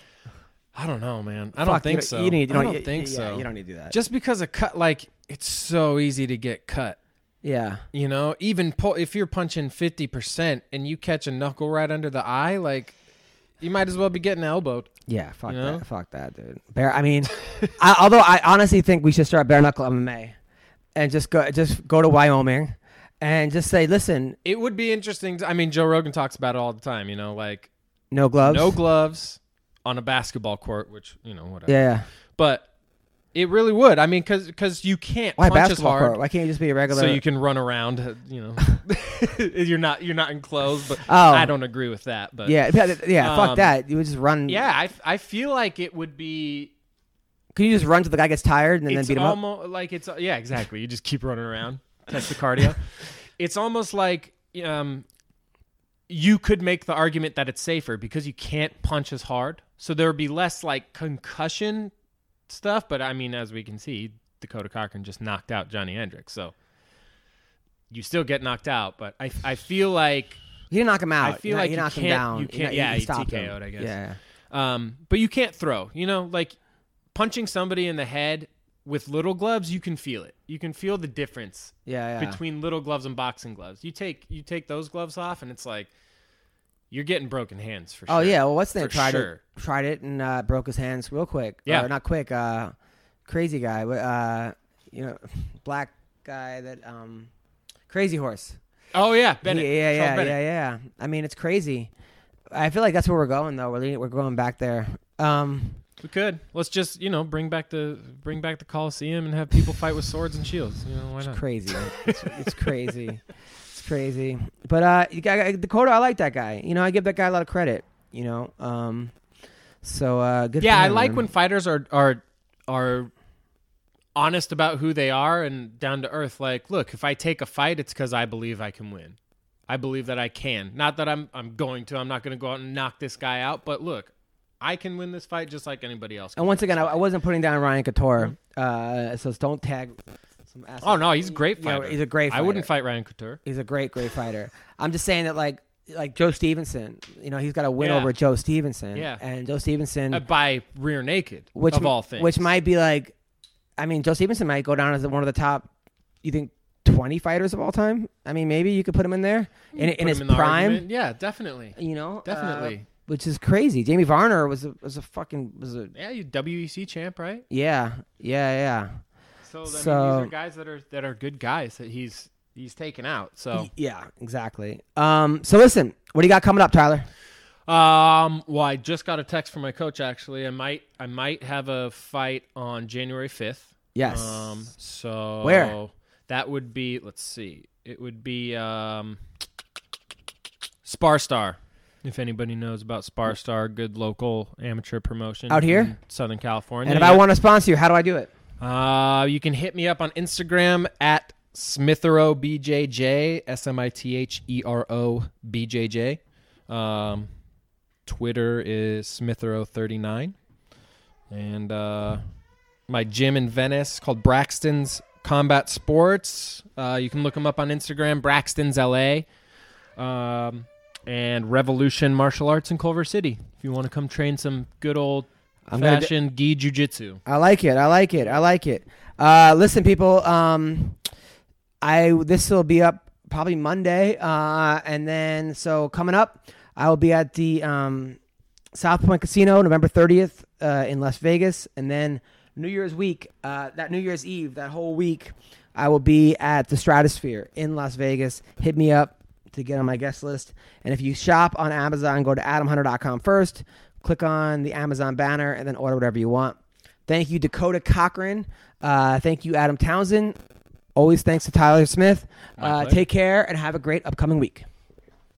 I don't know, man. I don't Fuck, think you, so. You need, you I don't, don't think yeah, so. You don't need to do that. Just because a cut, like, it's so easy to get cut. yeah. You know, even pu- if you're punching fifty percent and you catch a knuckle right under the eye, like, you might as well be getting elbowed. Yeah, fuck You know? that. Fuck that, dude. Bear. I mean, I, although I honestly think we should start bare knuckle M M A, and just go, just go to Wyoming, and just say, listen, It would be interesting. To, I mean, Joe Rogan talks about it all the time, you know, like, no gloves. no gloves on a basketball court, which, you know, whatever. Yeah. yeah. But it really would. I mean, because you can't Why punch as basketball hard. court? Why can't you just be a regular? So you can run around, uh, you know. you're not you're not enclosed, but Oh. I don't agree with that. But Yeah, yeah, yeah. fuck Um, that. You would just run. yeah, I, I feel like it would be. Can you just run till the guy gets tired and then It's beat him up? almost like it's yeah, exactly. You just keep running around, test the cardio. It's almost like um, you could make the argument that it's safer because you can't punch as hard, so there would be less like concussion stuff. But I mean, as we can see, Dakota Cochran just knocked out Johnny Hendricks, so you still get knocked out. But I I feel like You didn't knock him out. I feel You- like you you knocked him can't- down. you You can't- know, yeah, you you stopped T K him. O'd, I guess. Yeah. Um, but you can't throw. You know, like punching somebody in the head with little gloves, you can feel it. You can feel the difference Yeah, yeah. between little gloves and boxing gloves. You take you take those gloves off, and it's like you're getting broken hands for sure. Oh yeah, well, what's the name? For Tried sure. it, tried it, and uh, broke his hands real quick. Yeah. or not quick. Uh, crazy guy. Uh, you know, black guy that um, Crazy Horse. Oh yeah, Bennett. Yeah, yeah, Charles yeah, Bennett. yeah, yeah. I mean, it's crazy. I feel like that's where we're going, though. We're leaning, we're going back there. Um, We could. Let's just you know bring back the bring back the Coliseum and have people fight with swords and shields. You know why not? crazy. It's, it's crazy. It's crazy. But uh, you got, Dakota, I like that guy. You know, I give that guy a lot of credit. You know, um, so uh, good. Yeah, for I him, like man. when fighters are are are honest about who they are and down to earth. Like, look, if I take a fight, it's because I believe I can win. I believe that I can. Not that I'm I'm going to. I'm not going to go out and knock this guy out. But look, I can win this fight just like anybody else can And once win again, this I, I fight. wasn't putting down Ryan Couture, uh, so don't tag some ass. Oh no, he's a great You know, fighter. he's a great I wouldn't fighter. fight Ryan Couture. He's a great, great fighter. I'm just saying that, like, like Joe Stevenson, you know, he's got a win Yeah. over Joe Stevenson. Yeah. And Joe Stevenson, Uh, by rear naked, which of all things. which might be like, I mean, Joe Stevenson might go down as one of the top. You think twenty fighters of all time? I mean, maybe you could put him in there in, in Put his him in the prime. argument. Yeah, definitely. You know, Definitely. uh, which is crazy. Jamie Varner was a, was a fucking was a Yeah, you W E C champ, right? yeah yeah yeah. So, I mean, So- these are guys that are that are good guys that he's he's taken out. So Yeah, exactly. Um, so listen, what do you got coming up, Tyler? Um. Well, I just got a text from my coach. Actually, I might I might have a fight on January fifth. Yes. Um. So Where? That would be. Let's see. It would be um. Sparstar. If anybody knows about Sparstar, good local amateur promotion Out here? in Southern California. And if Yeah. I want to sponsor you, how do I do it? Uh, you can hit me up on Instagram at Smithero B J J, S M I T H E R O B J J. Um, Twitter is Smithero thirty-nine. And uh, my gym in Venice called Braxton's Combat Sports. Uh, you can look them up on Instagram, Braxton's L A. Um, and Revolution Martial Arts in Culver City. If you want to come train some good old I'm gonna d- fashion gi jiu-jitsu. I like it. I like it. I like it. Uh, listen, people. Um, I this will be up probably Monday, uh, and then so coming up, I will be at the um, South Point Casino November thirtieth uh, in Las Vegas, and then New Year's week, uh, that New Year's Eve, that whole week, I will be at the Stratosphere in Las Vegas. Hit me up to get on my guest list, and if you shop on Amazon, go to adam hunter dot com first. Click on the Amazon banner and then order whatever you want. Thank you, Dakota Cochran. Uh, thank you, Adam Townsend. Always thanks to Tyler Smith. My Uh, pleasure. take care and have a great upcoming week.